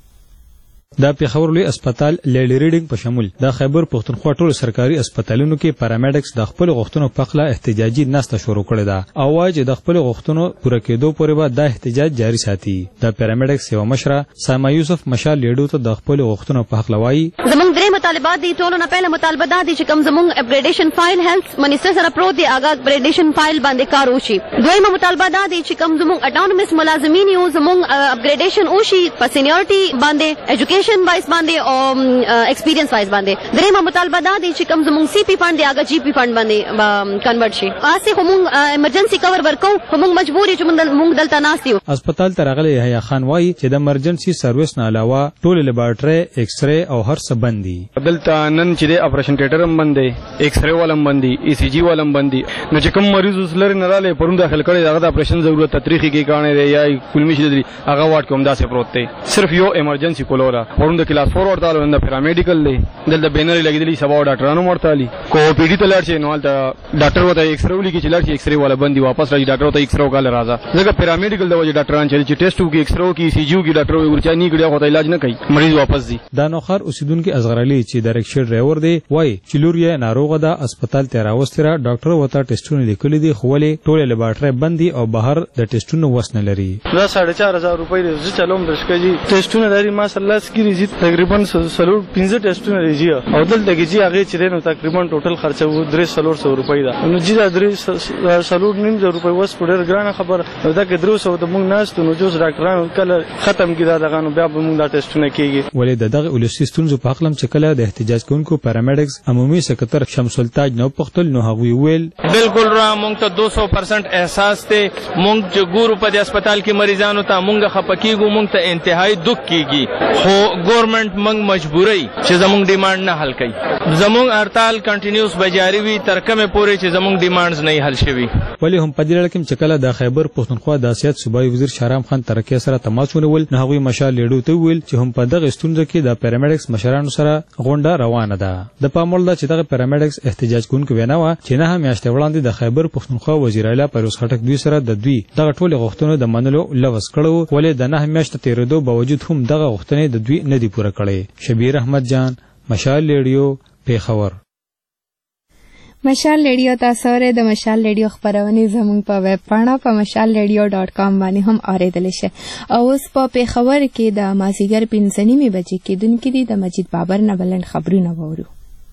دا پیښور لوی اسپیټال لیډي ریډینګ په شمول د خیبر پښتونخوا ټولو سرکاري اسپیټالونو کې پیرامیډکس د خپل غوښتنو په خلا احتجاجي ناسته شروع کړې ده او وايي چې د خپل غوښتنو پوره کېدو پورې به دا احتجاج جاري ساتي. د پیرامیډکس یو مشره ساما یوسف مشال لیډو ته د خپل غوښتنو په خلا وايي زمونږ درې مطالبات دي. ټولو نه پهله مطالبه دا دي چې کوم زمونږ اپګریډیشن فایل هیلث منیسټر سره پروت دی هغه اپګریډیشن فایل باندې کار وشي. دویمه مطالبه دا دي چې کوم زمونږ اټانومس ملازمین یو زمونږ اپګریډیشن وشي په سینیورټي باندې، ایجوکیشن وایس باندې او ایکسپیرینس وایس باندې. دریمه مطالبه دا دي چې کوم زمونږ سی پی فند دی هغه جی پی فند باندې کنورټ شي. اسې خو مونږ ایمرجنسي کور ورکو، خو مونږ مجبور یو چې مونږ دلته ناست یو. اسپیټال ته راغلی یحیی خان وایي چې د ایمرجنسي سرویس نه علاوه ټول لیبارټري، ایکس ری او هر څه بند دي. دلته نن چې د اپریشن تیټر هم بند دی، ایکس ری ولم بند دی، ای سی جی ولم بند دی. نو چې کوم مریض وسلر نه رااله پرون داخل کړي هغه د اپریشن ضرورت تطریقي کې کانه دی یا کلمی شي دی هغه واټ کوم داسې پروت دی. صرف یو ایمرجنسي کولا پرون د کلاس فور ورته د پیرامیډیکل دی دلته بینر لګیدلی سبا ډاکټرانو مرتالي کو پی ډی ته لاړ شي نو الته ډاکټر وته ایکس ری ولي کې چلاړ شي ایکس ری والا بندي واپس راځي ډاکټر وته ایکس ری وکاله راځه ځکه پیرامیډیکل د وجه ډاکټران چې ټیسټ وکي ایکس ری وکي سی جی وکي ډاکټر وي ورچا نه کړي خو علاج نه کوي مریض واپس دي. دا نوخر اوسیدونکو ازغرالي چې د رکشا ډرایور دی وای چې لور یې ناروغه ده اسپیټال ته راوستره ډاکټر وته ټیسټونه لیکلي دي خو ولې ټول لیبارټري بندي او بهر د ټیسټونو وسنه لري. دا ساڑھے چار هزار روپۍ دی زه چلوم درشکجی ټیسټونه لري ما سره سکري زی تقریبا سلور پنځه ټیسټونه لري او دلته کې چې هغه چې نو تقریبا ټوټل خرچه و درې سلور سو روپۍ ده. نو چې دا درې سلور نیم زره روپۍ وس پډر ګرانه خبر دا کې درو سو د مونږ ناس نو جوز ډاکټرانو کله ختم کیدا دغه نو بیا به مونږ دا ټیسټونه کیږي. ولې د دغه ولسی ستونزو په خپلم چې کله د احتجاج کوونکو پیرامیډکس عمومي سکرټر شمس التاج نو پختل نو هغوی ویل بالکل را مونږ ته دو سو پرسنٹ احساس ته مونږ چې ګورو په اسپیټال کې مریضانو ته مونږ خپکیږو مونږ ته انتهایی دک کیږي خو ګورنمنت موږ مجبوري چې زموږ ډیماند نه حل کړي. زموږ هړتال کنټینیوس به جاری وي تر کومه پورې چې زموږ ډیماندز نه حل شي. ولی هم په دې لړ کې چې کله د خیبر پښتونخوا د سیاست صوبایي وزیر شهرام خان ترکیه سره تماس ونیول نو هغوی مشال لیډو ته ویل چې هم په دغه ستونزه کې د پیرامډکس مشرانو سره غونډه روانه ده. د پاموړ ده چې دغه پیرامډکس احتجاج کوونکو وینا و چې نه هم میاشتې وړاندې د خیبر پښتونخوا وزیر اعلی پیروز خټک دوی سره د دوی دغه ټول غوښتنو د منلو لوس کړو ولې د نه میاشتې تیرېدو باوجود هم دغه غوښتنې د دوی نه دي پوره کړې. شبیر احمد جان، مشال لیډیو، پیښور. مشال ریډیو تاسو اورئ. د مشال ریډیو خبرونه زموږ په ویب پاڼه په مشال ریډیو ډاٹ کام باندې هم اوریدلی شئ. او اوس په پیښور کې د مازیګر پنځه نیمې بجې کېدونکي دي د مجید بابر نه بلند خبرونه وورو.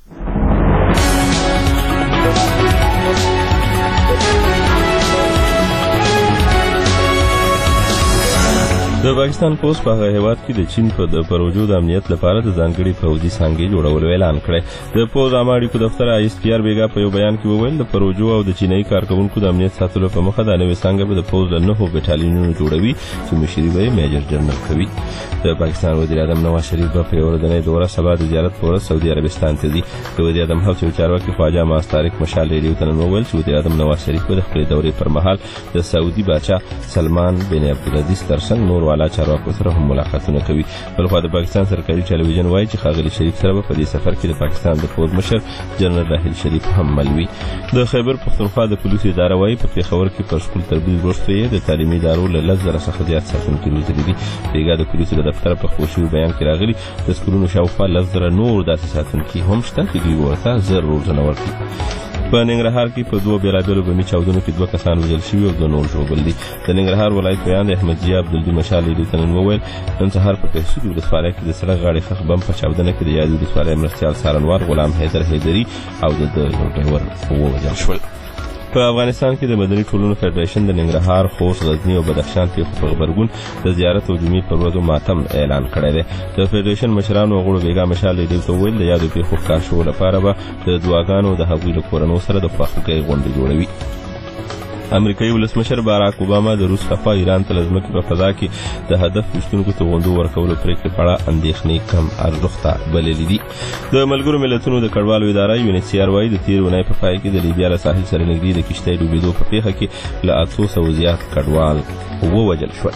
د پاکستان پوز په هغه هیواد کې د چین په د پروژو د امنیت لپاره د ځانګړي پوځي څانګې جوړولو اعلان کړی. د پوز عامه اړیکو دفتر آی اس پی آر بیګا په یو بیان کې وویل د پروژو او د چینایي کارکوونکو د امنیت ساتلو په مخه د نوې څانګه به د پوز له نهو بټالینونو جوړوي چې مشري به یې میجر جنرال کوي. د پاکستان وزیر اعظم نواز شریف به په یوه ورځنۍ دوره سبا د زیارت په ورځ سعودي عربستان ته ځي. د وزیر اعظم هاوس یو چارواکي خواجه معاذ طارق مشال ریډیو ته نن وویل چې وزیر اعظم نواز شریف به د خپلې دورې پر مهال د سعودي باچا سلمان بن عبدالعزیز ترڅنګ نور والا چارواکو سره هم ملاقاتونه کوي. بلخوا د پاکستان سرکاري ټلویزیون وایي چې ښاغلي شریف سره به په دې سفر کې د پاکستان د پوز مشر جنرال راحیل شریف هم مل وي. د خیبر پښتونخوا د پولیسو اداره وایي په پېښور کې پر سکول تربیز وروسته یې د تعلیمي ادارو له لس زره څخه زیات ساتونکي روزلي دي. بیګا د پولیسو د دفتر په خپور شوي بیان کې راغلي د سکولونو شاوخوا لس زره نور داسې ساتونکي هم شته چې دوی ورته زر روزنه ورکوي. په ننګرهار کې په دوه بېلابېلو بمي چاودنو کې دوه کسان وژل شوي او دوه نور ژوبل دي. د ننګرهار ولایت بیان د احمد ضیا عبدالدي مشال ریډیو ته نن وویل نن سهار په پېښور ولسوالۍ کې د سړک غاړې ښخ بم په چاودنه کې د یادې ولسوالۍ مرستیال څارنوال غلام حیدر حیدري او د ده یو ډریور ووژل شول. په افغانستان کې د مدني ټولنو فدریشن د ننګرهار، خوست، غزني او بدخشان پیښو په غبرګون د زیارت او جمعې پر ورځو ماتم اعلان کړی دی. د فدریشن مشرانو او غړو بیګا مشال ریډیو ته وویل د یادو پیښو ښکار شوو لپاره به د دعاګانو د هغوی له کورنو سره د خواخوږۍ غونډې جوړوي. امریکایي ولسمشر باراک اوباما د روس لخوا ایران ته له ځمکې په فضا کې د هدف ویشتونکو توغندو ورکولو پرېکړې په اړه اندېښنې کم ارزښته بللي دي. د ملګرو ملتونو د کډوالو اداره یو ان ایچ سی آر وایي د تېرې اونۍ په پای کې د لیبیا له ساحل سره نږدې د کښتۍ ډوبېدو په پېښه کې له اتو سوو زیات کډوال ووژل شول.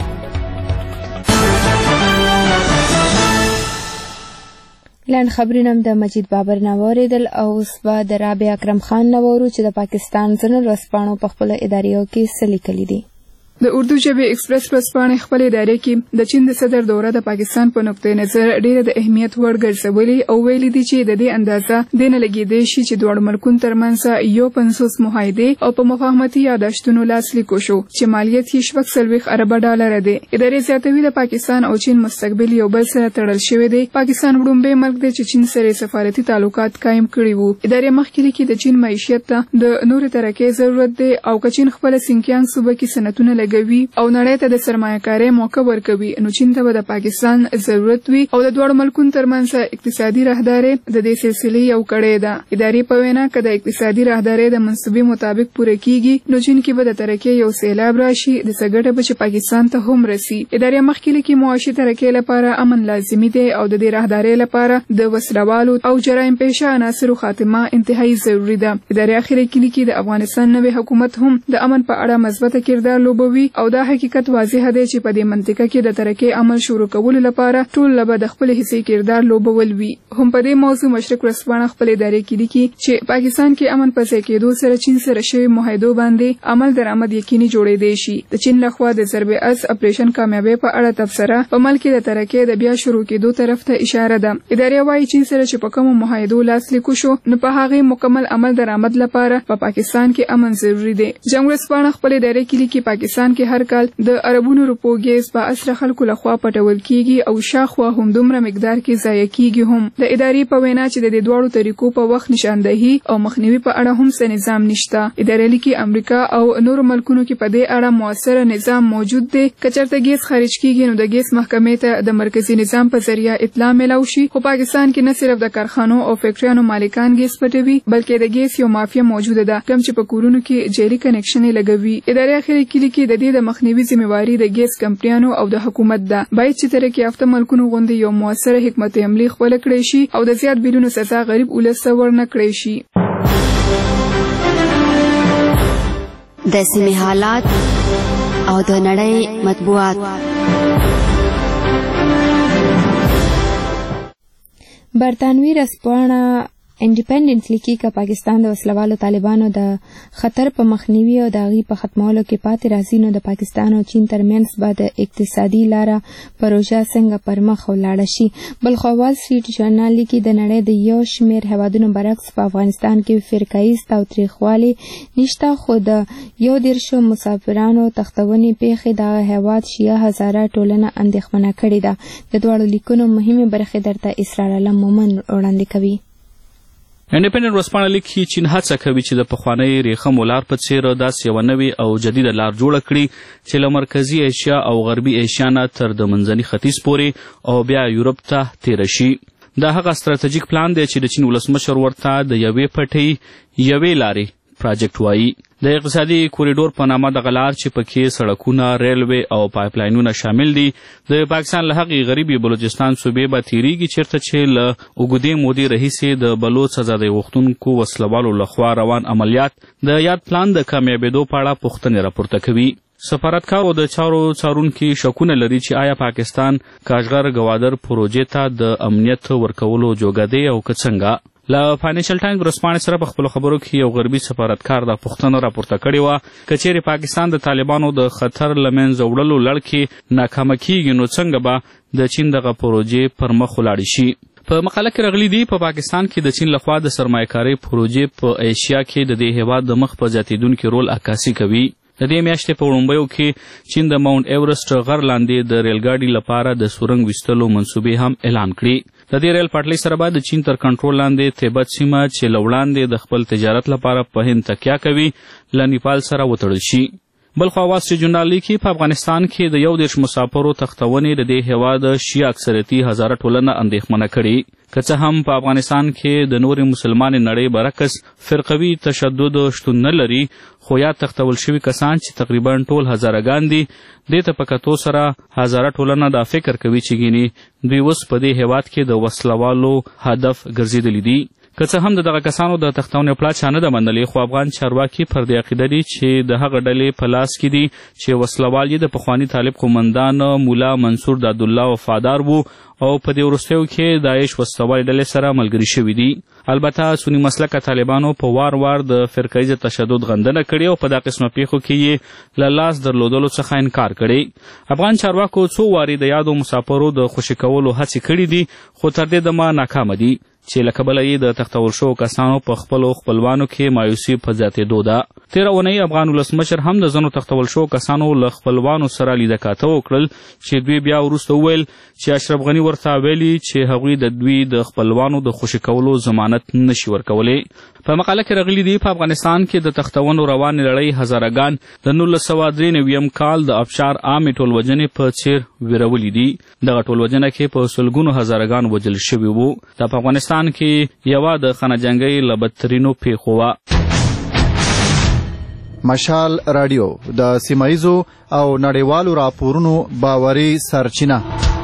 لاند خبرونه د مجید بابر نه واوریدل او اوس به د رابعه اکرم خان نه واورو چې د پاکستان ځینو ورځپاڼو په خپلو اداریو کې څه لیکلي دي. د اردو ژبې ایکسپریس ورځپاڼې خپل ادارې کې د چین د صدر دوره د پاکستان په نقطه نظر ډیره د اهمیت وړ ګرځولې او ویلي دي چې د دې اندازه د نه لګیدې شي چې دواړو ملکونو ترمنځ یو پنځوس معاهده او په مفاهمتي یاداشتونو لاسلیک شو چې مالیت یې شپږ څلوېښت اربه ډالر دی. ادارې زیاتوي د پاکستان او چین مستقبل یو بل سره تړل شوی دی. پاکستان وړومبی ملک دی چې چین سره سفارتي تعلقات قائم کړي وو. ادارې مخکې لیکي د چین معیشت ته د نورې ترقۍ ضرورت دی او که چین خپل سینکیانګ صوبه کې صنعتونه لګوي او نړۍ ته د سرمایه‌کارۍ موقع ورکوي نو چین ته به د پاکستان ضرورت وي او د دواړو ملکونو ترمنځ اقتصادي راهداري د دې سلسلې یو کړی ده. ادارې په وینا که د اقتصادي راهداري د منصوبې مطابق پوره کیږي نو چین کې به د ترقۍ یو سیلاب راشي د څه ګټه به چې پاکستان ته هم رسي. ادارې مخکې لیکي معاشي ترقۍ لپاره امن لازمي دی او د دې راهداري لپاره د وسلوالو او جرایم پیشه عناصرو خاتمه انتهایی ضروری ده. ادارې اخر کې لیکي د افغانستان نوې حکومت هم د امن په اړه مثبت کردار لوبوي او دا حقیقت واضح دی چې په دې منطقه کې د ترقۍ عمل شروع کولو لپاره ټول له به د خپل حصې کردار لوبول وي. هم په دې موضوع مشرق ورځپاڼه خپل ادارې کې لیکي چې پاکستان کې امن په ځای کېدو سره چین سره شوي معاهدو باندې عمل درآمد یقیني جوړېدی شي. د چین لخوا د ضرب از اپریشن کامیابی په اړه تبصره په ملک کې د ترقۍ د بیا شروع کېدو طرف ته اشاره ده. ادارې وايي چین سره چې په کومو معاهدو لاسلیک شو نو په هغه مکمل عمل درآمد لپاره په پاکستان کې امن ضروری دی. جنگ ورځپاڼه خپل ادارې کې لیکي پاکستان کې هر کال د اربونو روپو ګیس په اسره خلکو لخوا پټول کیږي او شاخوا هم دومره مقدار کې ضایع کیږي. هم د ادارې په وینا چې د دې دواړو طریقو په وخت نشاندهي او مخنیوي په اړه هم څه نظام نشته. ادارې لیکي امریکا او نورو ملکونو کې په دې اړه موثر نظام موجود دی. که چېرته ګیس خارج کیږي نو د ګیس محکمې ته د مرکزی نظام په ذریعہ اطلاع میلاو شي. خو پاکستان کې نه صرف د کارخانو او فیکټریانو مالکان ګیس پټوي بلکې د ګیس یو مافیا موجوده ده کوم چې په کورونو کې جعلي کنیکشن لګوي. ادارې اخر کې لیکي د دې د مخنیوي ذمہواری د ګیس کمپنیانو او د حکومت ده. باید چې ترقي یافته ملکونو غوندې یو موثره حکمت عملي خپل کړی شي او د زیات بیلونو سزا غریب ولس ته ورنه کړی شي. د سیمې حالات او د نړۍ مطبوعات. برطانوي رسپاڼه انډیپندنس لیکي که پاکستان د وسلوالو طالبانو د خطر په مخنیوي او د هغې په ختمولو کې پاتې راځي نو د پاکستان او چین ترمنځ به د اقتصادي لاره پروژه څنګه پر مخ ولاړه شي. بلخوا وال سټریټ ژورنال لیکي د نړۍ د یو شمېر هیوادونو برعکس په افغانستان کې فرقهیز تاوتریخوالی نشته، خو د یو دېرشو مسافرانو تښتونې پیښې دغه هیواد شیعه هزاره ټولنه اندېښمنه کړې ده. د دواړو لیکونو مهمې برخې درته اسرار علم مومن وړاندې کوي. انډیپندنت ورځپاڼه لیکي چین هڅه کوي چې د پخوانۍ ریښمو لار په څېر داسې یوه نوې او جدیده لار جوړه کړي چې له مرکزي ایشیا او غربي ایشیا نه تر د منځني ختیځ پورې او بیا یورپ ته تیره شي. دا هغه ستراتیژیک پلان دی چې د چین ولسمشر ورته د یوې پټۍ یوې لارې پراجیکټ وایي. د اقتصادي کوریډور په نامه دغه لار چې پکې سړکونه، ریلوې او پایپ لاینونه شامل دي د پاکستان له هغې غریبي بلوچستان صوبې به تیریږي چېرته چې له اوږدې مودې راهیسې د بلوڅ ازادۍ غوښتونکو وسلوالو لخوا روان عملیات د یاد پلان د کامیابېدو په اړه پوښتنې راپورته کوي. سفارتکارو د چارو څارونکي شکونه لري چې آیا پاکستان کاشغر ګوادر پروژې ته د امنیت ورکولو جوګه دی او که څنګه. له فاینانشل ټایمز ورځپاڼې سره په خپلو خبرو کې یو غربي سفارتکار دا پوښتنه راپورته کړې وه که چیرې پاکستان د طالبانو د خطر له منځه وړلو لړ کې ناکامه کیږي نو څنګه به د چین دغه پروژې پر مخ ولاړې شي. په مقاله کې راغلي دي په پاکستان کې د چین لخوا د سرمایه‌کارۍ پروژې په ایشیا کې د دې هیواد د مخ په زیاتېدونکي رول عکاسي کوي. د دې میاشتې په وړومبیو کې چین د ماونټ ایورسټ غر لاندې د ریلګاډي لپاره د سورنګ ویستلو منصوبې هم اعلان کړي. د دې ریل پټلۍ سره به د چین تر کنټرول لاندې تبت سیمه چې له وړاندې د خپل تجارت لپاره په هند تکیه کوي له نیپال سره وتړل شي. بلخوا وال سټریټ ژورنال لیکي په افغانستان کې د یو دېرش مسافرو تښتونې د دې هیواد شیعه اکثریتي هزاره ټولنه اندېښمنه کړي. که څه هم په افغانستان کې د نورې مسلمانې نړۍ برعکس فرقوي تشدد شتون نه لري، خو یا تښتول شوي کسان چې تقریبا ټول هزارهګان دي دې ته په کتو سره هزاره ټولنه دا فکر کوي چې ګینې دوی اوس په دې هیواد کې د وسلوالو هدف ګرځېدلي دي. که څه هم د دغه کسانو د تښتونې پړه چا نه ده منلې، خو افغان چارواکي پر دې عقیده دي چې د هغه ډلې په لاس کې دي چې وسلوال یې د پخواني طالب قومندان مولا منصور دادالله وفادار وو او په دې وروستیو کې داعش وسلوالې ډلې سره ملګري شوي دي. البته سني مسلکه طالبانو په وار وار د فرقهیز تشدد غندنه کړې او په دا قسمه پیښو کې یې له لاس درلودلو څخه انکار کړی. افغان چارواکو څو وارې د یادو مسافرو د خوشي کولو هڅې کړي دي، خو تر دې دمه ناکامه دي چې له کبله یې د تښتول شوو کسانو په خپلو خپلوانو کې مایوسي په زیاتېدو ده. تېره اونۍ افغان ولسمشر هم د ځینو تښتول شوو کسانو له خپلوانو سره لیده کاته وکړل چې دوی بیا وروسته وویل چې اشرف غني ورته ویلي چې هغوی د دوی د خپلوانو د خوشي کولو ضمانت نشي ورکولی. په مقاله کې راغلي دي په افغانستان کې د تښتونو روانې لړۍ هزارهګان د نولس سوه درې نویم کال د ابشار عامې ټولوژنې په څېر ویرولي دي. دغه ټولوژنه کې په سلګونو هزارهګان وژل شوي وو. دا په افغانستان کې یوه د خانه جنګۍ له بدترینو پیښو وه. مشال رادیو د سیمایزو او نړیوالو راپورونو باوري سرچینه.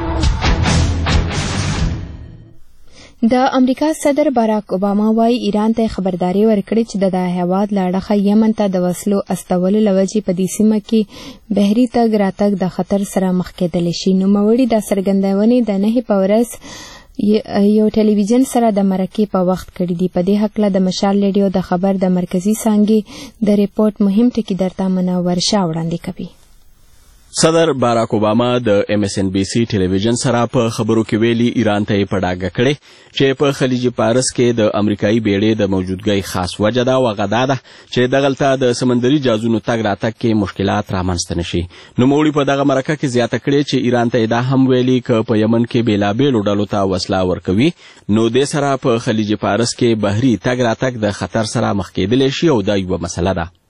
د امریکا صدر باراک اوباما وايي ایران ته خبرداري ورکړې چې د دغه هیواد له اړخه یمن ته د وسلو استولو له وجې په دې سیمه کې بحري تګ راتګ د خطر سره مخ کېدلی شي. نوموړي دا څرګندونې د نهې په ورځ یو ټلویزیون سره د مرکې په وخت کړي دي. په دې هکله د مشال ریډیو د خبر د مرکزي څانګې د ریپورت مهم ټکي درته منور شاه وړاندې کوي. صدر باراک اوباما د ایم ایس ان بي سي ټلویزیون سره په خبرو کې ویلي ایران ته یې په ډاګه کړې چې په خلیج فارس کې د امریکایي بیړۍ د موجودګۍ خاص وجه ده او هغه دا ده چې دغلته د سمندري جهازونو تګ راتګ کې مشکلات رامنځته نه شي. نوموړي په دغه مرکه کې زیاته کړې چې ایران ته یې دا هم ویلي که په یمن کې بېلابېلو ډلو ته وسله ورکوي نو دې سره په خلیج فارس کې بحري تګ راتګ د خطر سره مخ کېدلی شي او دا یوه مسله ده.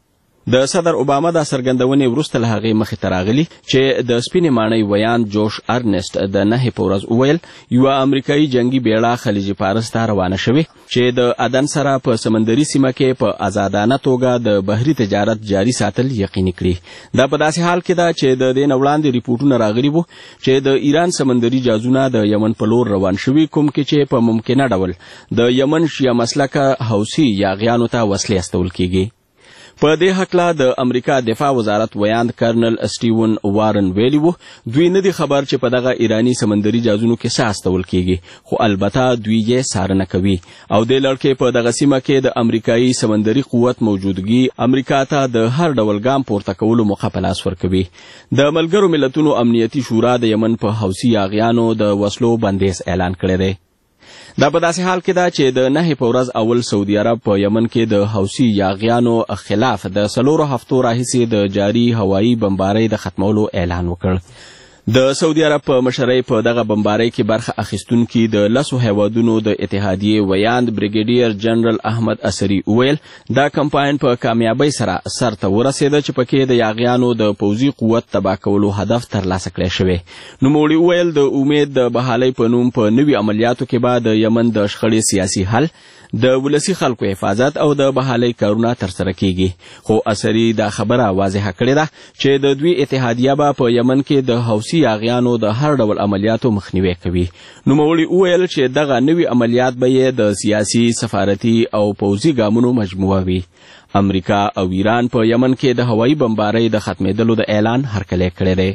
د صدر اوباما د څرګندونې وروسته له هغې مخې ته راغلي چې د سپینې ماڼۍ ویان جوش ارنسټ د نهې په ورځ وویل یوه امریکایي جنګي بیړه خلیج فارس ته روانه شوې چې د عدن سره په سمندري سیمه کې په آزادانه توګه د بحري تجارت جاري ساتل یقیني کړي. دا په داسې حال کې ده چې د دې نه وړاندې ریپورټونه راغلي وو چې د ایران سمندري جازونه د یمن په لور روان شوي، کوم کې چې په ممکنه ډول د یمن شیعه مسلکه حوثي یاغیانو ته وسلې استول کیږي. په دې هکله د امریکا دفاع وزارت ویاند کرنل اسټیون وارن ویلي وو دوی نه دي خبر چې په دغه ایرانی سمندري جازونو کې څه استول کیږي، خو البته دوی یې څارنه کوي او دې لړ کې په دغه سیمه کې د امریکایي سمندري قوت موجودګي امریکا ته د هر ډول ګام پورته کولو موخه په لاس ورکوي. د ملګرو ملتونو امنیتي شورا د یمن په حوثي یاغیانو د وسلو بندیز اعلان کړی دی. دا په داسې حال کې ده چې د نهې په ورځ اول سعودي عرب په یمن کې د حوثي یاغیانو خلاف د څلورو هفتو راهیسې د جاري هوایي بمبارۍ د ختمولو اعلان وکړ. د سعودي عرب په مشرۍ په دغه بمبارۍ کې برخه اخیستونکي د لسو هیوادونو د اتحادیې ویاند بریګیډیر جنرال احمد اسري وویل دا کمپاین په کامیابۍ سره سرته ورسېده چې پکې د یاغیانو د پوځي قوت تباه کولو هدف ترلاسه کړی شوی. نوموړي وویل د امید د بحالۍ په نوم په نوي عملیاتو کې به د یمن د شخړې سیاسي حل، د ولسي خلکو حفاظت او د بحالۍ کارونه ترسره کیږي. خو اسري دا خبره واضحه کړې ده چې د دوی اتحادیه به په یمن کې د حوثي یاغیانو د هر ډول عملیاتو مخنیوي کوي. نوموړي وویل چې دغه نوي عملیات به یې د سیاسي، سفارتي او پوځي ګامونو مجموعه وي. امریکا او ایران په یمن کې د هوایي بمبارۍ د ختمېدلو د اعلان هرکلی کړی دی.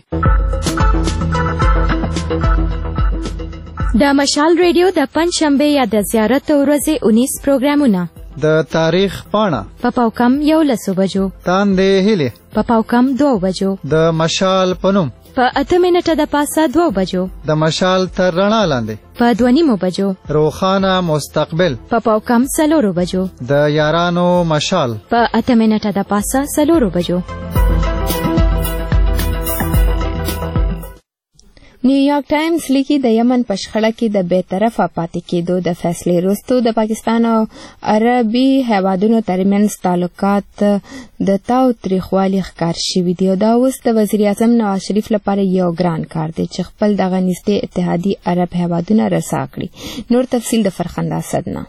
د مشال ریډیو د پنجشنبه یا د زیارت ورځې اونیس پروګرامونه د تاریخ پاڼه په پاوکم یولسو بجو، تاندې هیلې په پاوکم دوه بجو، د مشال پنوم په اته منټه د پاسه دوه بجو، د مشال تر رڼا لاندې په دوه نیمو بجو، روښانه مستقبل په پاوکم څلورو بجو، د یارانو مشال په اته منټه د پاسه څلورو بجو. نیویارک ټایمز لیکي د یمن په شخړه کې د بې طرفه پاتې کېدو د فیصلې وروسته د پاکستان او عربي هیوادونو ترمنځ تعلقات د تاو تریخوالي ښکار شوي دي او دا اوس د وزیر اعظم نواز شریف لپاره یو ګران کار دی چې خپل دغه نږدې اتحادي عرب هیوادونه رسا کړي. نور تفصیل د فرخنده اسدنه.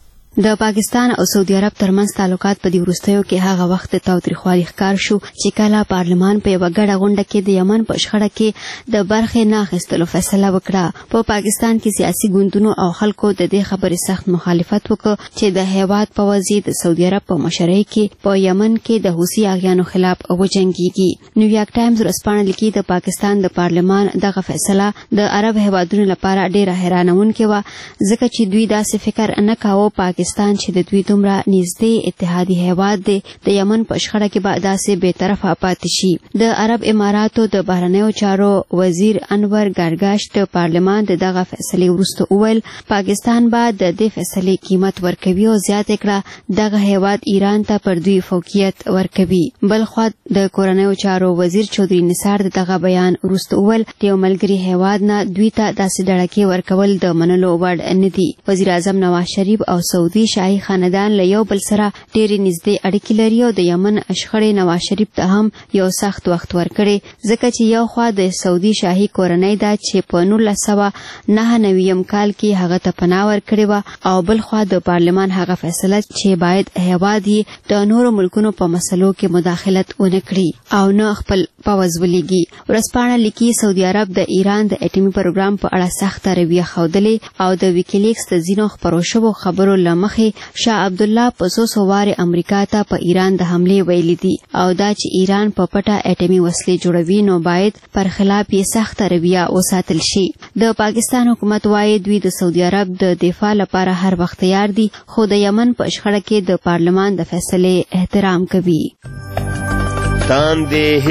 د پاکستان او سعودي عرب ترمنځ تعلقات په دې وروستیو کې هغه وخت تاوتریخوالي ښکار شو چې کله پارلمان په یوه ګډه غونډه کې د یمن په شخړه کې د برخې نه اخیستلو فیصله وکړه. په پاکستان کې سیاسي ګوندونو او خلکو د دې خبرې سخت مخالفت وکړ چې د هیواد پوځي د سعودي عرب په مشرۍ کې په یمن کې د حوثي یاغیانو خلاف وجنګیږي. نیویارک ټایمز ورځپاڼه لیکي د پاکستان د پارلمان دغه فیصله د عرب هیوادونو لپاره ډېره حیرانونکې وه ځکه چې دوی داسې فکر نه کاوه پاکستان چې د دوی دومره نږدې اتحادي هیواد دی د یمن په شخړه کې به داسې بې طرفه پاتې شي. د عرب اماراتو د بهرنیو چارو وزیر انور ګرګش د پارلمان د دغه فیصلې وروسته وویل پاکستان به د دې فیصلې قیمت ورکوي او زیاته کړه دغه هیواد ایران ته پر دوی فوقیت ورکوي. بلخوا د کورنیو چارو وزیر چودري نثار د دغه بیان وروسته وویل د یو ملګري هیواد نه دوی ته داسې ډړکې ورکول د منلو وړ نه دي. وزیر اعظم نواز شریف او سعودي شاهي خاندان له یو بل سره ډېرې نږدې اړیکې لري او د یمن شخړې نواز شریف ته هم یو سخت وخت ورکړی ځکه چې یو خوا د سعودي شاهي کورنۍ ده چې په نولس سوه نهه نویم کال کې هغه ته پناه ورکړې وه او بل خوا د پارلمان هغه فیصله چې باید هیواد یې د نورو ملکونو په مسلو کې مداخلت ونه کړي او نه خپل پوځ ولیږي. ورځپاڼه لیکي سعودي عرب د ایران د اټومي پروګرام په اړه سخته رویه ښودلې او د ویکیلیکس د ځینو خپرو شوو خبرو له مخې شاه عبدالله په څو څو وارې امریکا ته په ایران د حملې ویلي دي او دا چې ایران په پټه اټومي وسلې جوړوي نو باید پر خلاف یې سخته رویه وساتل شي. د پاکستان حکومت وایي دوی د سعودي عرب د دفاع لپاره هر وخت تیار دي خو د یمن په شخړه کې د پارلمان د فیصلې احترام کوي. تاندې هیلې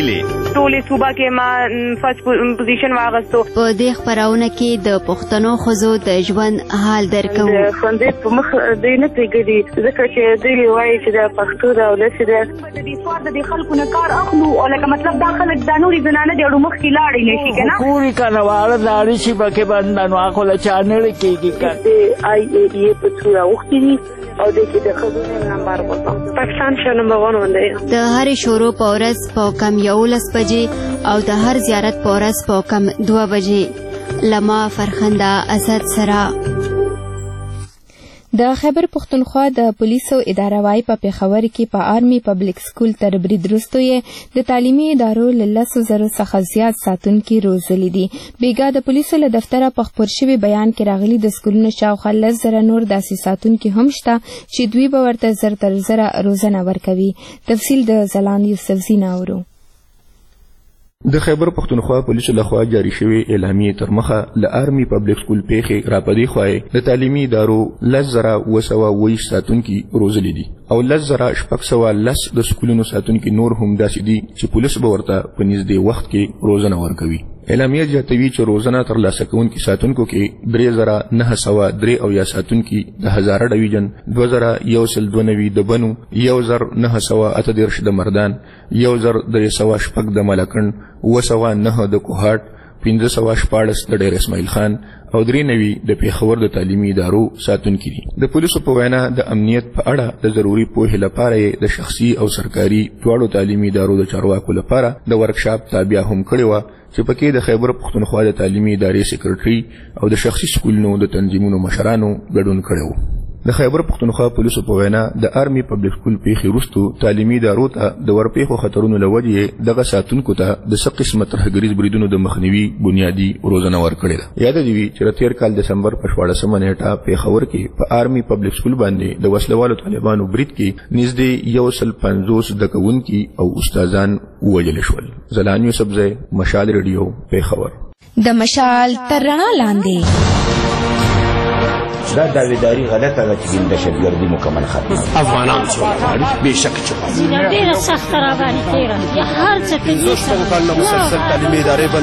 ټولې صوبه کې ما فرست پوزیشن واغستو. په دې خپرونه کې د پښتنو ښځو د ژوند حال درکو. د ښوونځي په مخ دوی نه پرېږدي ځکه چې دوی وایي چې دا پښتو ده او داسې ده. د دې سوال د دې خلکو نه کار اخلو او لکه مطلب دا خلک دا نورې زنانه دي اړو مخکې لاړې نه شي که نه کورې که نه واړه لاړې شي پکې باندې نو هغه له چا نړۍ کېږي که د آی ای ډي اې په څو راوښتي دي او دې کې د ښځو نیم نمبر غوښتم. پاکستان ښه نمبر ون باندې د هرې شروع په ورځ په کم یولس بجې او د هر زیارت په ورځ په کم دوه بجې لما فرخنده اسد سره. د خیبر پښتونخوا د پولیسو اداره وايي په پېښور کې په آرمي پبلک سکول تر برید وروسته یې د تعلیمي ادارو له لسو زرو څخه زیات ساتونکي روزلي دي. بېګا د پولیسو له دفتره په خپور شوي بیان کې راغلي د سکولونو شاوخوا لس زره نور داسې ساتونکي هم شته چې دوی به ورته زر تر زره روزنه ورکوي. تفصیل د ځلاند یوسفزي نه اورو. د خیبر پښتونخوا پولیسو لخوا جاری شوی اعلامیې تر مخه له آرمي پبلک سکول پیښې راپدې خواهی د تعلیمي ادارو لس زره اوه سوه اوویشت ساتونکي روزلي دي او لس زره شپږ سوه لس د سکولونو ساتونکي نور هم داسې دي چې پولیس به ورته په نږدې وخت کې روزنه ورکوي. اعلامیه زیاتوي چې روزنه ترلاسه کوونکي ساتونکو کې درې زره نهه سوه درې اویا ساتونکي د هزاره ډویژن، دوه زره یو سل دوه نوي د بنو، یو زر نهه سوه اته دېرش د مردان، یو زر درې سوه شپږ د ملکنډ، اوه سوه نهه د کوهاټ، پنځه سوه شپاړس د ډیر اسماعیل خان او درې نوي د پېښور د تعلیمي ادارو ساتونکي دي. د پولیسو په وینا د امنیت په اړه د ضروري پوهې لپاره یې د شخصي او سرکاري دواړو تعلیمي ادارو د چارواکو لپاره د ورکشاپ تابع هم کړې وه چې پکې د خیبر پښتونخوا د تعلیمي ادارې سکرټري او د شخصي سکولونو د تنظیمونو مشرانو ګډون کړی و. د خیبر پښتونخوا پولیسو په وینا د آرمي پبلک سکول پیښې وروستو تعلیمي ادارو ته د ورپېښو خطرونو له وجې دغه ساتونکو ته د څه قسمه ترهګریز بریدونو د مخنیوي بنیادي روزنه ورکړې ده. یاد دې وي چې د تېر کال دسمبر په شپاړسمه نیټه پېښور کې په آرمي پبلک سکول باندې د وسلوالو طالبانو برید کې نږدې یو سل پنځوس زده کوونکي او استادان ووژل شول. ځلان یوسفزی، مشال ریډیو، پېښور. د مشال تر رڼا لاندې دا داویداری غلطه ده چې د دهشتګردي مکمل ختمه افغانان چې غواړي بېشکه چې غواړي ډېره سخته راباندې تېره یا هر څه کوي زه کال نه مسلسل تعلیمي ادارې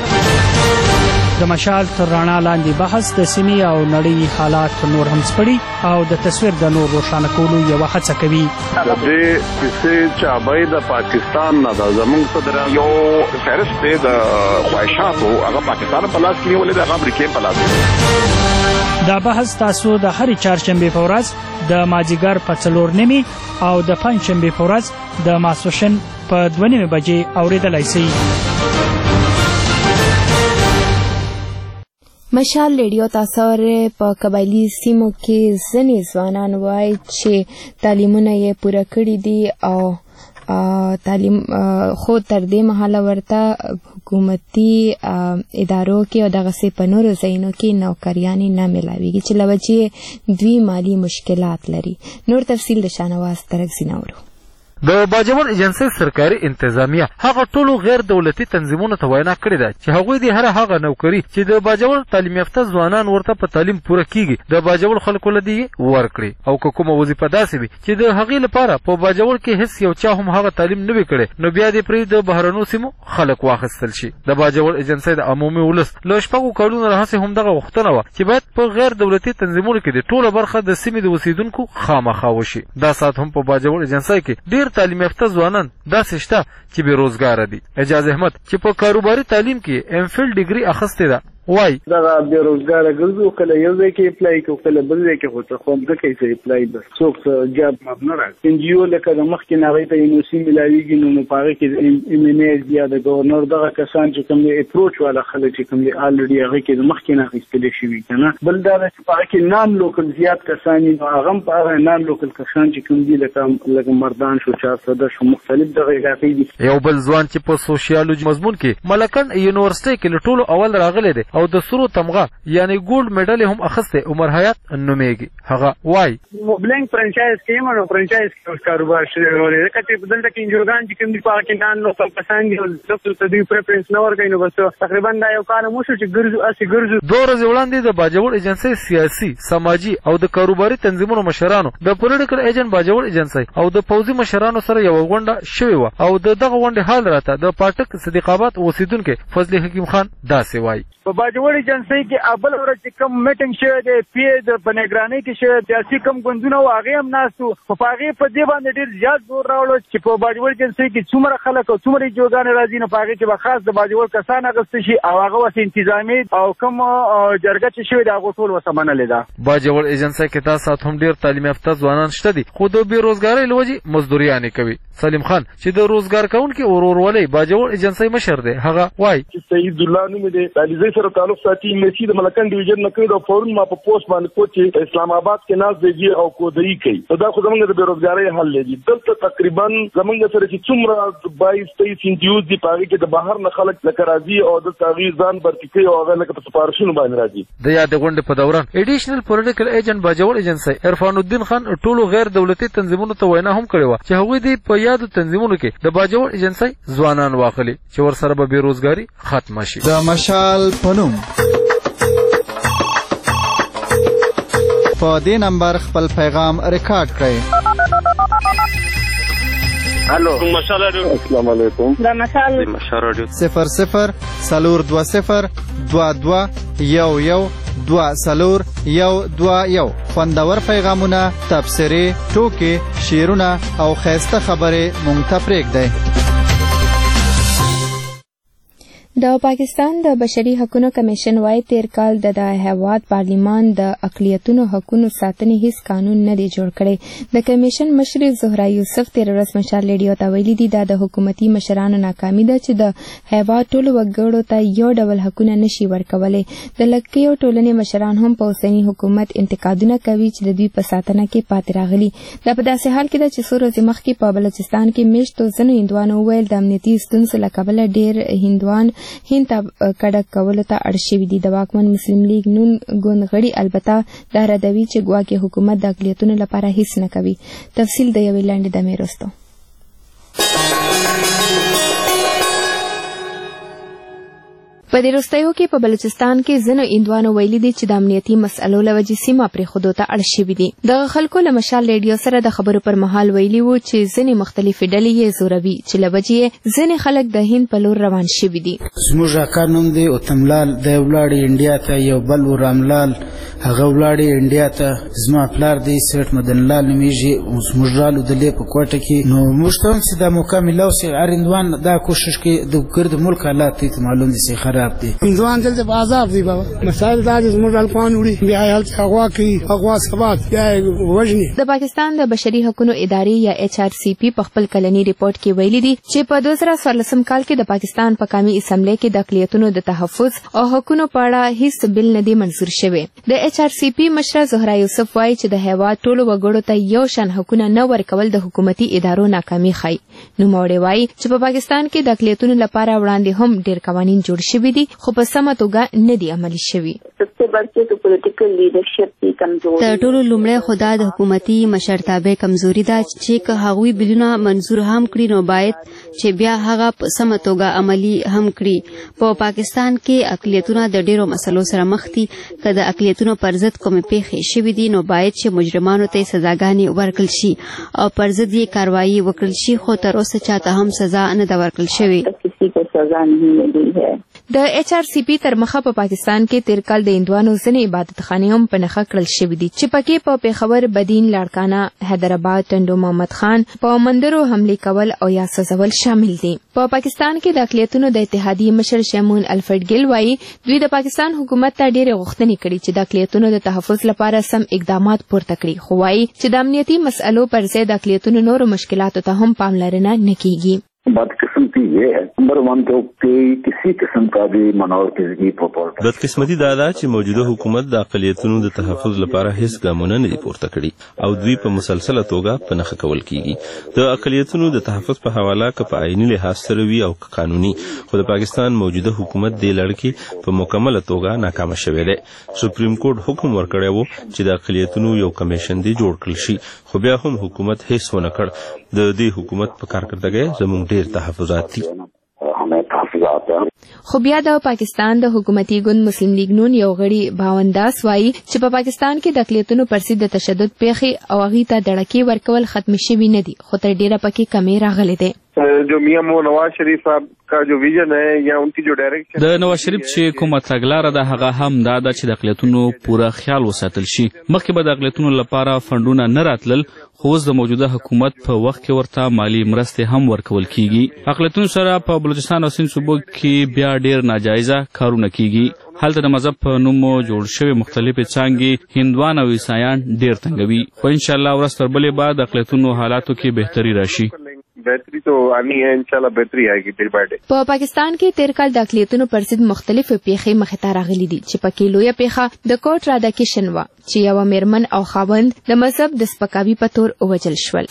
بندي. د مشال تر رڼا لاندې بحث د سیمې او نړۍ حالات نور هم سپړي او د تصویر د نور روښانه کولو یوه هڅه کوي. د دې کیسې چابۍ د پاکستان نه ده زموږ صدر یو فهرست دی د خواهشاتو هغه پاکستان په لاس کې نیولې ده هغه امریکې په لاس کې. دا بحث تاسو د هرې چهارشنبې په ورځ د مازدیګر په څلور نیمې او د پنجشنبې په ورځ د ماسپښین په دوه نیمې بجې اورېدلی شئ. مشال ریډیو تاسو ورې په قبایلي سیمو کې ځینې ځوانان وایي چې تعلیمونه یې پوره کړي دي او تعلیم خو تر دې مهاله ورته حکومتي ادارو کې او دغسې په نورو ځایونو کې نوکریانې نه میلاویږي چې له وجې دوی مالي مشکلات لري. نور تفصیل د شاهنواز ترکزي نه اورو. د باجوړ ایجنسۍ سرکاري انتظامیه هغه ټولو غیر دولتي تنظیمونو ته وینا کړې ده چې هغوی د هر هغه نوکري چې د باجوړ تعلیم یافته ځوانان ورته په تعلیم پوره کیږي د باجوړ خلکو له دې ورکړي او که کومه وظیفه داسې وي چې د هغې لپاره په باجوړ کې هیڅ یو چا هم هغه تعلیم نه وي کړی نو بیا دې پرې د بهرنو سیمو خلک واخیستل شي. د باجوړ ایجنسۍ د عمومي ولس له شپږو کلونو راهیسې هم دغه غوښتنه وه چې باید په غیر دولتي تنظیمونو کې د ټوله برخه د سیمې د اوسېدونکو خامخا وشي. دا ساعت هم په باجوړ ایجنسۍ کې ډېر تعلیم یافته ځوانان داسې شته چې بې روزګاره دي. اعجاز احمد چې په کاروباري تعلیم کې ایم فیل ډیګري اخیستې ده وای دغه بې روزګاره ګرځو کله یو ځای کې اپلای کوو کله بل ځای کې خو څه خو همځکه یې اپلای بس څوک جاب ماب نه راکړي. ان جي او لکه د مخکې نه هغې ته یو نو سی میلاویږي نو نو په هغې کې د ایم ان ایز یا د ګورنر دغه کسان چې کوم دی اپروچ والا خلک چې کوم دی الریډي هغې کې د مخکې نه اخیستلی شوي که نه. بل دا ده چې په هغې کې نان لوکل زیات کسان دي نو هغه هم په هغه نان لوکل کسان چې کوم دي لکه لکه مردان شو چارسده شو مختلف دغه علاقې دي. یو بل ځوان چې په سوشیالوجي مضمون کې ملکنډ یونیورسټۍ کې له ټولو اول راغلی دی او د سرو تمغه یعنی ګولډ میډل هم اخسته عمر حیات نومېږي. هغه وای بلنګ فرانچایز کې مونږ فرانچایز کې کاروبار شروع ولې کته بدلته کې انجوګان چې کوم دي پاکستان نو خپل پسند دي د تدوی پریفرنس نو ورګای نو بس تقریبا دا یو کار مو شو چې ګرځو اسی ګرځو. دوه ورځې وړاندې د باجوړ ایجنسی سیاسي سماجی او د کاروباري تنظیمونو مشرانو د پولیټیکل ایجنټ باجوړ ایجنسی او د پوځي مشرانو سره یو غونډه شوې و او د دغه غونډې حال راته د پاټک صدیق آباد اوسیدونکو فضل حکیم خان داسې وای په باجوړ ایجنسی کې ابل ورځ چې کوم میټینګ شوی دی پی د بنګرانی کې شوی سیاسي کوم ګوندونه واغې هم ناسو په پاغه په دې باندې ډیر زیات زور راوړل چې په باجوړ ایجنسی کې څومره خلک او څومره جوګان راځي نه پاغه کې به خاص د باجوړ کسان اغست شي او هغه وس انتظامی او کوم جرګه چې شوی دا غوټول وسمنه لیدا. باجوړ ایجنسی کې تاسو هم ډیر تعلیم یافته ځوانان شته دي خو د بیروزګاری لوجي مزدوریانه کوي. سلیم خان چې د روزګار کونکي اورورولې باجوړ ایجنسی مشر دی هغه وای چې سید الله نوم دی علیزی سره تعلق ساتي مسی د ملکن ډیویژن نه کړو فورن ما په پوسټ باندې کو چې اسلام آباد کې ناز دیږي او کودري کوي دا خو زمونږ د بیروزګاری حل دی. دلته تقریبا زمونږ سره چې څومره بایس تیس انډیوز دی پاره کې د بهر نه خلک لکه راځي او د تغییر ځان برتکي او هغه لکه په سپارښتنه باندې راځي. د یاد غونډې په دوران ایډیشنل پولیټیکل ایجنټ باجوړ ایجنسی عرفان الدین خان ټولو غیر دولتي تنظیمونو ته وینا هم کړې و چې هغوی د په یاد تنظیمونو کې د باجوړ ایجنسی ځوانان واخلي چې ورسره به بیروزګاری ختم شي. د مشال پنوم په دې نمبر خپل پیغام ریکارډ کړئ. الو مشال رادیو السلام علیکم دا مشال مشال رادیو صفر صفر سلور دو صفر دو دو یو یو دو سلور یو دو یو خوندور پیغامونه تبصرې ټوکې شعرونه او خیسته خبرې مونږ ته پرېږدئ. د پاکستان د بشري حقوقو کمیشن وايي تیر کال د د هیواد پارلیمان د اقلیتونو حقوقو ساتنې هیڅ قانون نه دی جوړ کړی. د کمیشن مشر زهرا یوسف تیر ورځ مشال ریډیو ته ویلي دي دا د حکومتي مشرانو ناکامي ده چې د هیواد ټولو وګړو ته یو ډول حقوقونه نشي ورکولی. د لکیو ټولنې مشران هم په اوسني حکومت انتقادونه کوي چې د دوی په ساتنه کې پاتې راغلي. دا په داسې حال کې ده چې څو ورځې مخکې په بلوچستان کې میشتو ځینو هندوانو وویل د امنیتي ستونزو له کبله ډېر هندوان هند ته کډک کولو ته اړ شوي دي. د واکمن مسلم لیگ نون ګوند غړي البته دا ردوي چې ګواکې حکومت د اقلیتونو لپاره هیڅ نه کوي. تفصیل د یوې لنډې دمې وروسته. په دې وروستیو کې په بلوچستان کې ځینو هندوانو ویلي دي چې د امنیتي مسئلو له وجې سیمه پرېښودو ته اړ شوي دي. دغه خلکو له مشال ریډیو سره د خبرو پر مهال ویلي وو چې ځینې مختلفې ډلې یې زوروي چې له وجې یې ځینې خلک د هند په لور روان شوي دي. زموږ اکا نوم دی اوتملال دی ولاړې انډیا ته یو بل و راملال هغه ولاړې انډیا ته زما پلار دی سیټ مدنلال نومیږي زموږ رالو دلې په کوټه کې نو موږ ته هم چې دا موقع میلاو سي هر هندوان دا کوشش کوي د ګرد ملک حالات ته معلوم دي چې خراب دي. هندوان دلته په عذاب دي بابا مسائل دا چې زموږ الکوان وړي بیا یې هلته اغوا کوي اغوا ثبات بیا یې وژني. د پاکستان د بشري حقوقو ادارې یا ایچ آر سی پی په خپل کلني ریپورت کې ویلي دي چې په دوه زره څوارلسم کال کې د پاکستان په قومي اسمبلی کې د اقلیتونو د تحفظ او حقوقو په اړه هیڅ بل نه دی منظور شوی. د ایچ آر سی پی مشره زهرا یوسف وایي چې د هیواد ټولو وګړو ته یو شان حقوقونه نه ورکول د حکومتي ادارو ناکامي ښيي. نوموړی وایي چې په پاکستان کې د اقلیتونو لپاره وړاندې هم ډېر قوانین جوړ شوي دي خو په سمه توګه نه دی عملي شوي. تر ټولو لومړی خو دا د حکومتي مشرتابه کمزوري ده چې که هغوی بلونه منظور هم کړي نو باید چې بیا هغه په سمه توګه عملي هم کړي. په پاکستان کې اقلیتونه د ډېرو مسلو سره مخ دي. که د اقلیتونو پر ضد کومې پیښې شوي دي نو باید چې مجرمانو ته سزاګانې ورکړل شي او پر ضد یې کاروایي وکړل شي خو تر اوسه چاته هم سزا نه ده ورکړل شوې. د ایچ آر سی پی تر مخه په پاکستان کې تیر کال د هندوانو ځینې عبادتخانې هم په نښه کړل شوي دي چې پکې په پیښور بدین لاړکانه حیدرآباد ټنډو محمد خان په مندرو حملې کول او یا سوځول شامل دي. په پاکستان کې د اقلیتونو د اتحادیې مشر شیمون الفرد ګیل وایي دوی د پاکستان حکومت ته ډېرې غوښتنې کړي چې د اقلیتونو د تحفظ لپاره سم اقدامات پورته کړي خو وایي چې د امنیتي مسئلو پر ضد د اقلیتونو نورو مشکلاتو ته هم پاملرنه نه کیږي. बदकिस्मती ये है नंबर वन तो कि किसी किस्म का भी मनोरकिजगी प्रपोर्ट بدقسمتي دا ده چې موجوده حکومت د اقلیتونو د تحفظ لپاره هیڅ ګامونه نه دي پورته کړي او دوی په مسلسله توګه په نښه کول کیږي د اقلیتونو د تحفظ په حواله که په عیني لحاظ سره وي او که قانوني خو د پاکستان موجوده حکومت دې لړ کې په مکمله توګه ناکامه شوی دی سپریم کورټ حکم ورکړی و چې د اقلیتونو یو کمیشن دی جوړ کړل شي خو بیا هم حکومت هیڅ ونه کړ د دې حکومت په کارکردګۍ زموږ ډیر تحفظات دي خو بیا د پاکستان د حکومتي ګوند مسلم لیگ نون یو غړي باونداس وایي چې په پاکستان کې د اقلیتونو پر ضد د تشدد پیښې او هغې ته دړکې ورکول ختم شوي نه دي خو تر ډیره پکې کمې راغلې دي जो मियां मो नवाज शरीफ साहब का जो विजन है या उनकी जो डायरेक्शन د نواز شریف چې کومه تګلاره ده هغه هم دا ده چې د اقلیتونو پوره خیال وساتل شي مخکې به د اقلیتونو لپاره فنډونه نه راتلل خو اوس د موجوده حکومت په وخت کې ورته مالی مرستې هم ورکول کیږي اقلیتونو سره په بلوچستان او سند صوبو کې بیا ډیر ناجایزه کارونه کیږي هلته د مذهب په نوم جوړ شوي مختلفې څانګې هندوان او عیسایان ډیر تنګوي خو انشاءالله ورځ تر بلې به د اقلیتونو حالاتو کې بهتري راشي بهتري تو آنی ہے انشاءاللہ بهتري آئیږي ډیر باندې په پاکستان کې تیر کال د اقلیتونو پر ضد مختلفې پیښې مخې ته راغلي دي چې پکې لویه پیښه د کوټ راداکشن وه چې یوه میرمن او خاوند د مذهب د سپکاوي په تور ووژل شول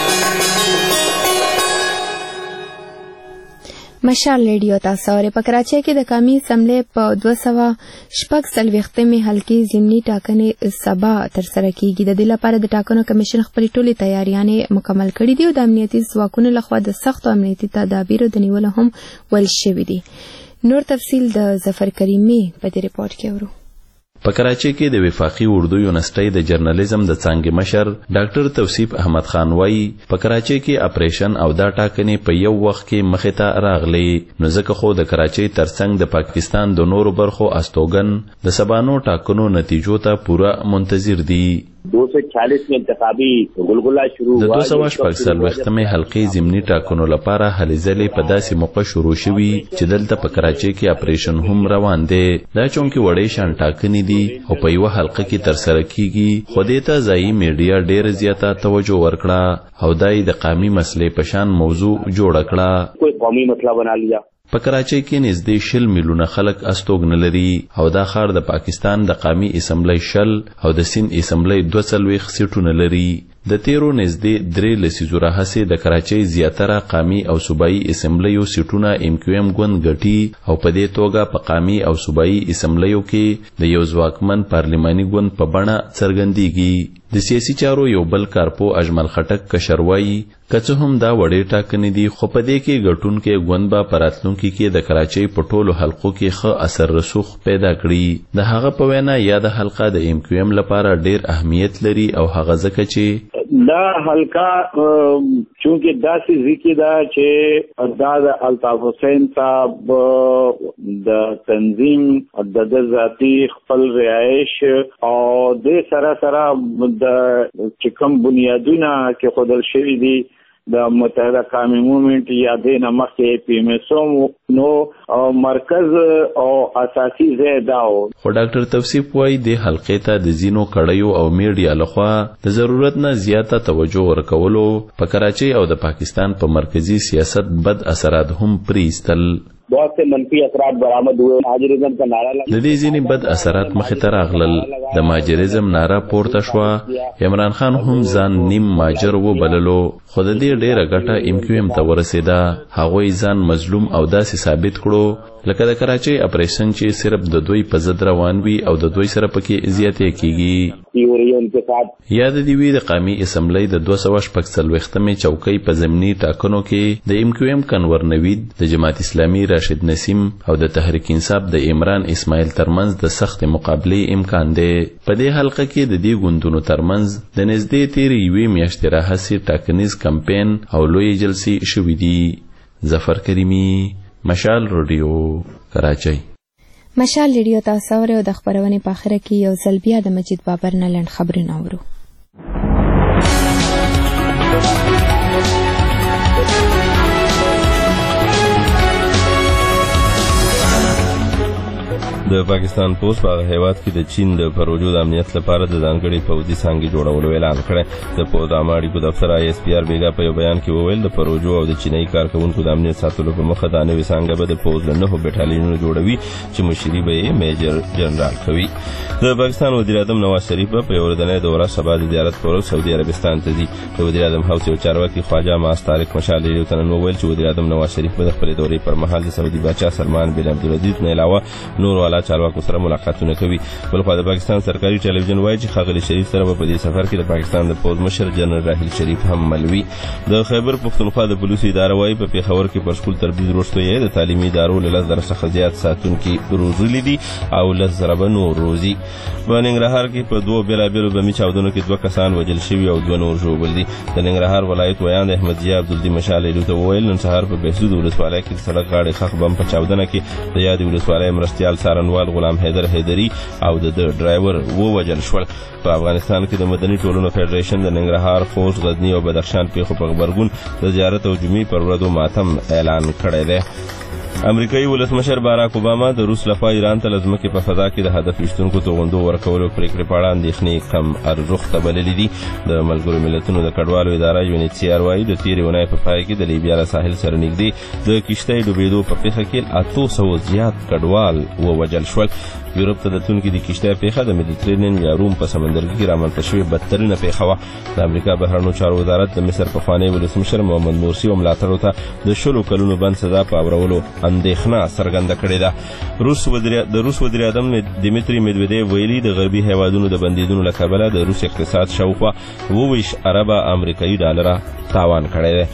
مشال ریډیو تاسو اورئ په کراچۍ کې د قومي اسمبلۍ په دوه سوه شپږ څلوېښتمې حلقې ضمني ټاکنې سبا ترسره کیږي د دې لپاره د ټاکنو کمیشن خپلې ټولې تیاریانې مکمل کړي دي او د امنیتي ځواکونو لخوا د سختو امنیتي تدابیرو د نیولو هم ویل شوي دي نور تفصیل د ظفر کریمي په دې ریپورټ کې اورو په کراچۍ کې د وفاقي اردو یونیورسيټۍ د جرنالیزم د څانګې مشر ډاکټر توصیف احمد خان وایي په کراچۍ کې اپریشن او دا ټاکنې په یو وخت کې مخې ته راغلې نو ځکه خو د کراچۍ ترڅنګ د پاکستان د نورو برخو استوګن د سبانو ټاکنو نتیجو ته پوره منتظر دي دو سو چالیس میں انتخابی گلگلہ شروع د دو سوه شپږ څلوېښتمې حلقې ضمني ټاکنو لپاره هلې ځلې په داسې موقع شروع شوي چې دلته په کراچۍ کې اپریشن هم روان دی دا چونکې وړې شان ټاکنې دي او په یوه حلقه کې ترسره کیږي خو دې ته ځایي میډیا ډېره زیاته توجه ورکړه او دا یې د قومي مسلې په شان موضوع جوړه کړه کوئی قومي مسله بنا لیا په کراچۍ کې نږدې شل میلیونه خلک استوګنه لري او دا ښار د پاکستان د قومي اسمبلی شل او د سند اسمبلی دوه څلوېښت سیټونه لري د تیرو نږدې درې لسیزو راهیسې د کراچۍ زیاتره قومي او صوبایي اسمبلیو سیټونه ایم کیو ایم ګوند ګټي او په دې توګه په قومي او صوبایي اسمبلیو کې د یو ځواکمن پارلماني ګوند په بڼه څرګندېږي د سیاسي چارو یو بل کارپو اجمل خټک کشروایی که هم دا وړې ټاکنې دي خو په دې کې ګټونکي ګوند به په راتلونکي کې د کراچۍ په ټولو حلقو کې ښه اثر رسوخ پیدا کړي د هغه په وینا یاده حلقه د ایم کیو ایم لپاره ډیر اهمیت لري او هغه ځکه چې دا حلقه چونکه داسې ذکی دا چې دا د الطاف حسین صاحب د تنظیم د ذاتی خپل رهایش او د سره سره د چکم بنیادونه کې خودل شوی دي د متحده قومي موومنت یا د نمخې پی ام ایس نو مرکز او اساسي ځای دا و خو ډاکټر توصیف وایي د حلقې ته د زینو کړیو او میډیا لخوا د ضرورت نه زیاته توجه ورکولو په کراچۍ او د پاکستان په مرکزی سیاست بد اثرات هم پریستل بہت سے منفی اثرات برآمد ہوئے مہاجرزم کا نعرہ د دې ځینې بد اثرات مخې ته راغلل د مهاجرزم نعره پورته شوه عمران خان هم ځان نیم ماجر وبللو خو د دې ډېره ګټه ایم کیو ایم ته ورسېده هغوی ځان مظلوم او داسې ثابت کړو لکه د کراچۍ اپریشن چې صرف د دوی په ضد روان وي او د دوی سره پکې زیاتې کیږي یاد دی وی د قومي اسمبلی د دوه سوه شپږ څلوېښتمې چوکۍ په ضمني ټاکنو کې د ایم کیو ایم کنور نوید د جماعت اسلامي راشد نسیم او د تحریک انصاف د عمران اسماعیل ترمنځ د سخت مقابلې امکان دی په دې حلقه کې د دې ګوندونو ترمنځ د نږدې تیرې یوې میاشتې راهیسې ټاکنیز کمپین او لوی جلسې شوي دي ظفر کریمي مشال رادیو کراچۍ مشال ریډیو تاسو اورئ او د خبرونې په اخره کې یو ځل بیا د مجید بابر نه لنډ خبرونه اورو د پاکستان پوسټ په هیواد کې د چین د پروژو د امنیت لپاره د ځانګړي پوځي څانګې جوړولو اعلان کړی. د پوز عامه اړیکو دفتر آی اس پی آر بیګا په یو بیان کې وویل د پروژو او د چینایي کارکوونکو د امنیت ساتلو په مخه دا نوې څانګه به د پوز له نهو بټالینونو جوړوي چې مشري به یې میجر جنرال کوي. د پاکستان وزیر اعظم نواز شریف به په یو ورځنۍ دوره سبا د زیارت پر سعودي عربستان ته ځي. د وزیر اعظم هاوس یو چارواکي خواجه معاذ طارق مشال ریډیو ته نن وویل چې وزیر اعظم نواز شریف به د خپلې دورې پر مهال د سعودي باچا سلمان بن عبدالعزیز نه علاوه نور والا چارواکو سره ملاقاتونه کوي. بلخوا د پاکستان سرکاري ټلویزیون وایي چې ښاغلي شریف سره به په دې سفر کې د پاکستان د پوز مشر جنرال راحیل شریف هم مل وي. د خیبر پښتونخوا د پولیسو اداره وایي په پیښور کې پر سکول تربیز وروسته یې د تعلیمي ادارو له لس زره څخه زیات ساتونکي روزلي دي او لس زره به نور روزي. په ننګرهار کې په دوو بېلابېلو بمي چاودنو کې دوه کسان وژل شوي او دوه نور ژوبل دي. د ننګرهار ولایت ویاند احمدضیاء عبدالدین مشال ریډیو ته وویل نن سهار په بهسود ولسوالۍ کې د سړک غاړې ښخ بم په چاودنه کې د یادې ولسوالۍ مرستیال څارنوال غلام حیدر حیدري او د ده ډرایور ووژل شول. په افغانستان کې د مدني ټولنو فدریشن د ننګرهار، خوست، غزني او بدخشان پیښو په غبرګون د زیارت او جمعې پر ورځو ماتم اعلان کړی دی. امریکایي ولسمشر باراک اوباما د روس لخوا ایران ته له ځمکې په فضا کې د هدف ویشتونکو توغندو ورکولو پرېکړې په اړه اندېښنې کم ارزښته بللې دي. د ملګرو ملتونو د کډوالو اداره یو ان ایچ سی آر وایي د تېرې اونۍ په پای کې د لیبیا له ساحل سره نږدې د کښتۍ ډوبېدو په پیښه کې اتو سوو زیات کډوال ووژل شول. یورپ ته د تلونکي د کښتۍ پیښه د مدیترینین یا روم په سمندرګي کې رامنځته شوې بدترینه پیښه وه. د امریکا بهرنیو چارو وزارت د مصر پخوانی ولسمشر محمد مرسي او ملاتړو ته د شلو کلونو بند سزا په اورولو اندېښنه څرګنده کړې ده. روس وزیر د روس وزیر اعظم دیمیتری میدویدیف ویلي د غربي هیوادونو د بندیدونو له کبله د روس اقتصاد شاوخوا اووه ویشت اربه امریکایي ډالره تاوان کړی دی.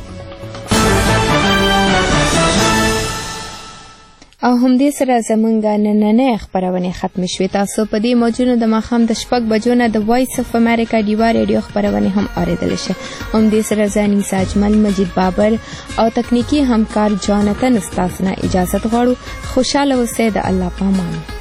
او همدې سره زمونږ نننۍ خپرونې ختمې شوې. تاسو په دې موجونو د ماښام د شپږ بجو نه د وایس اف امریکا ډیوا ریډیو خپرونې هم اورېدلی شئ. همدې سره زه انیسه اجمل، مجید بابر او تکنیکي همکار جانتن ستاسو نه اجازت غواړو. خوشحاله اوسئ. د الله په امان.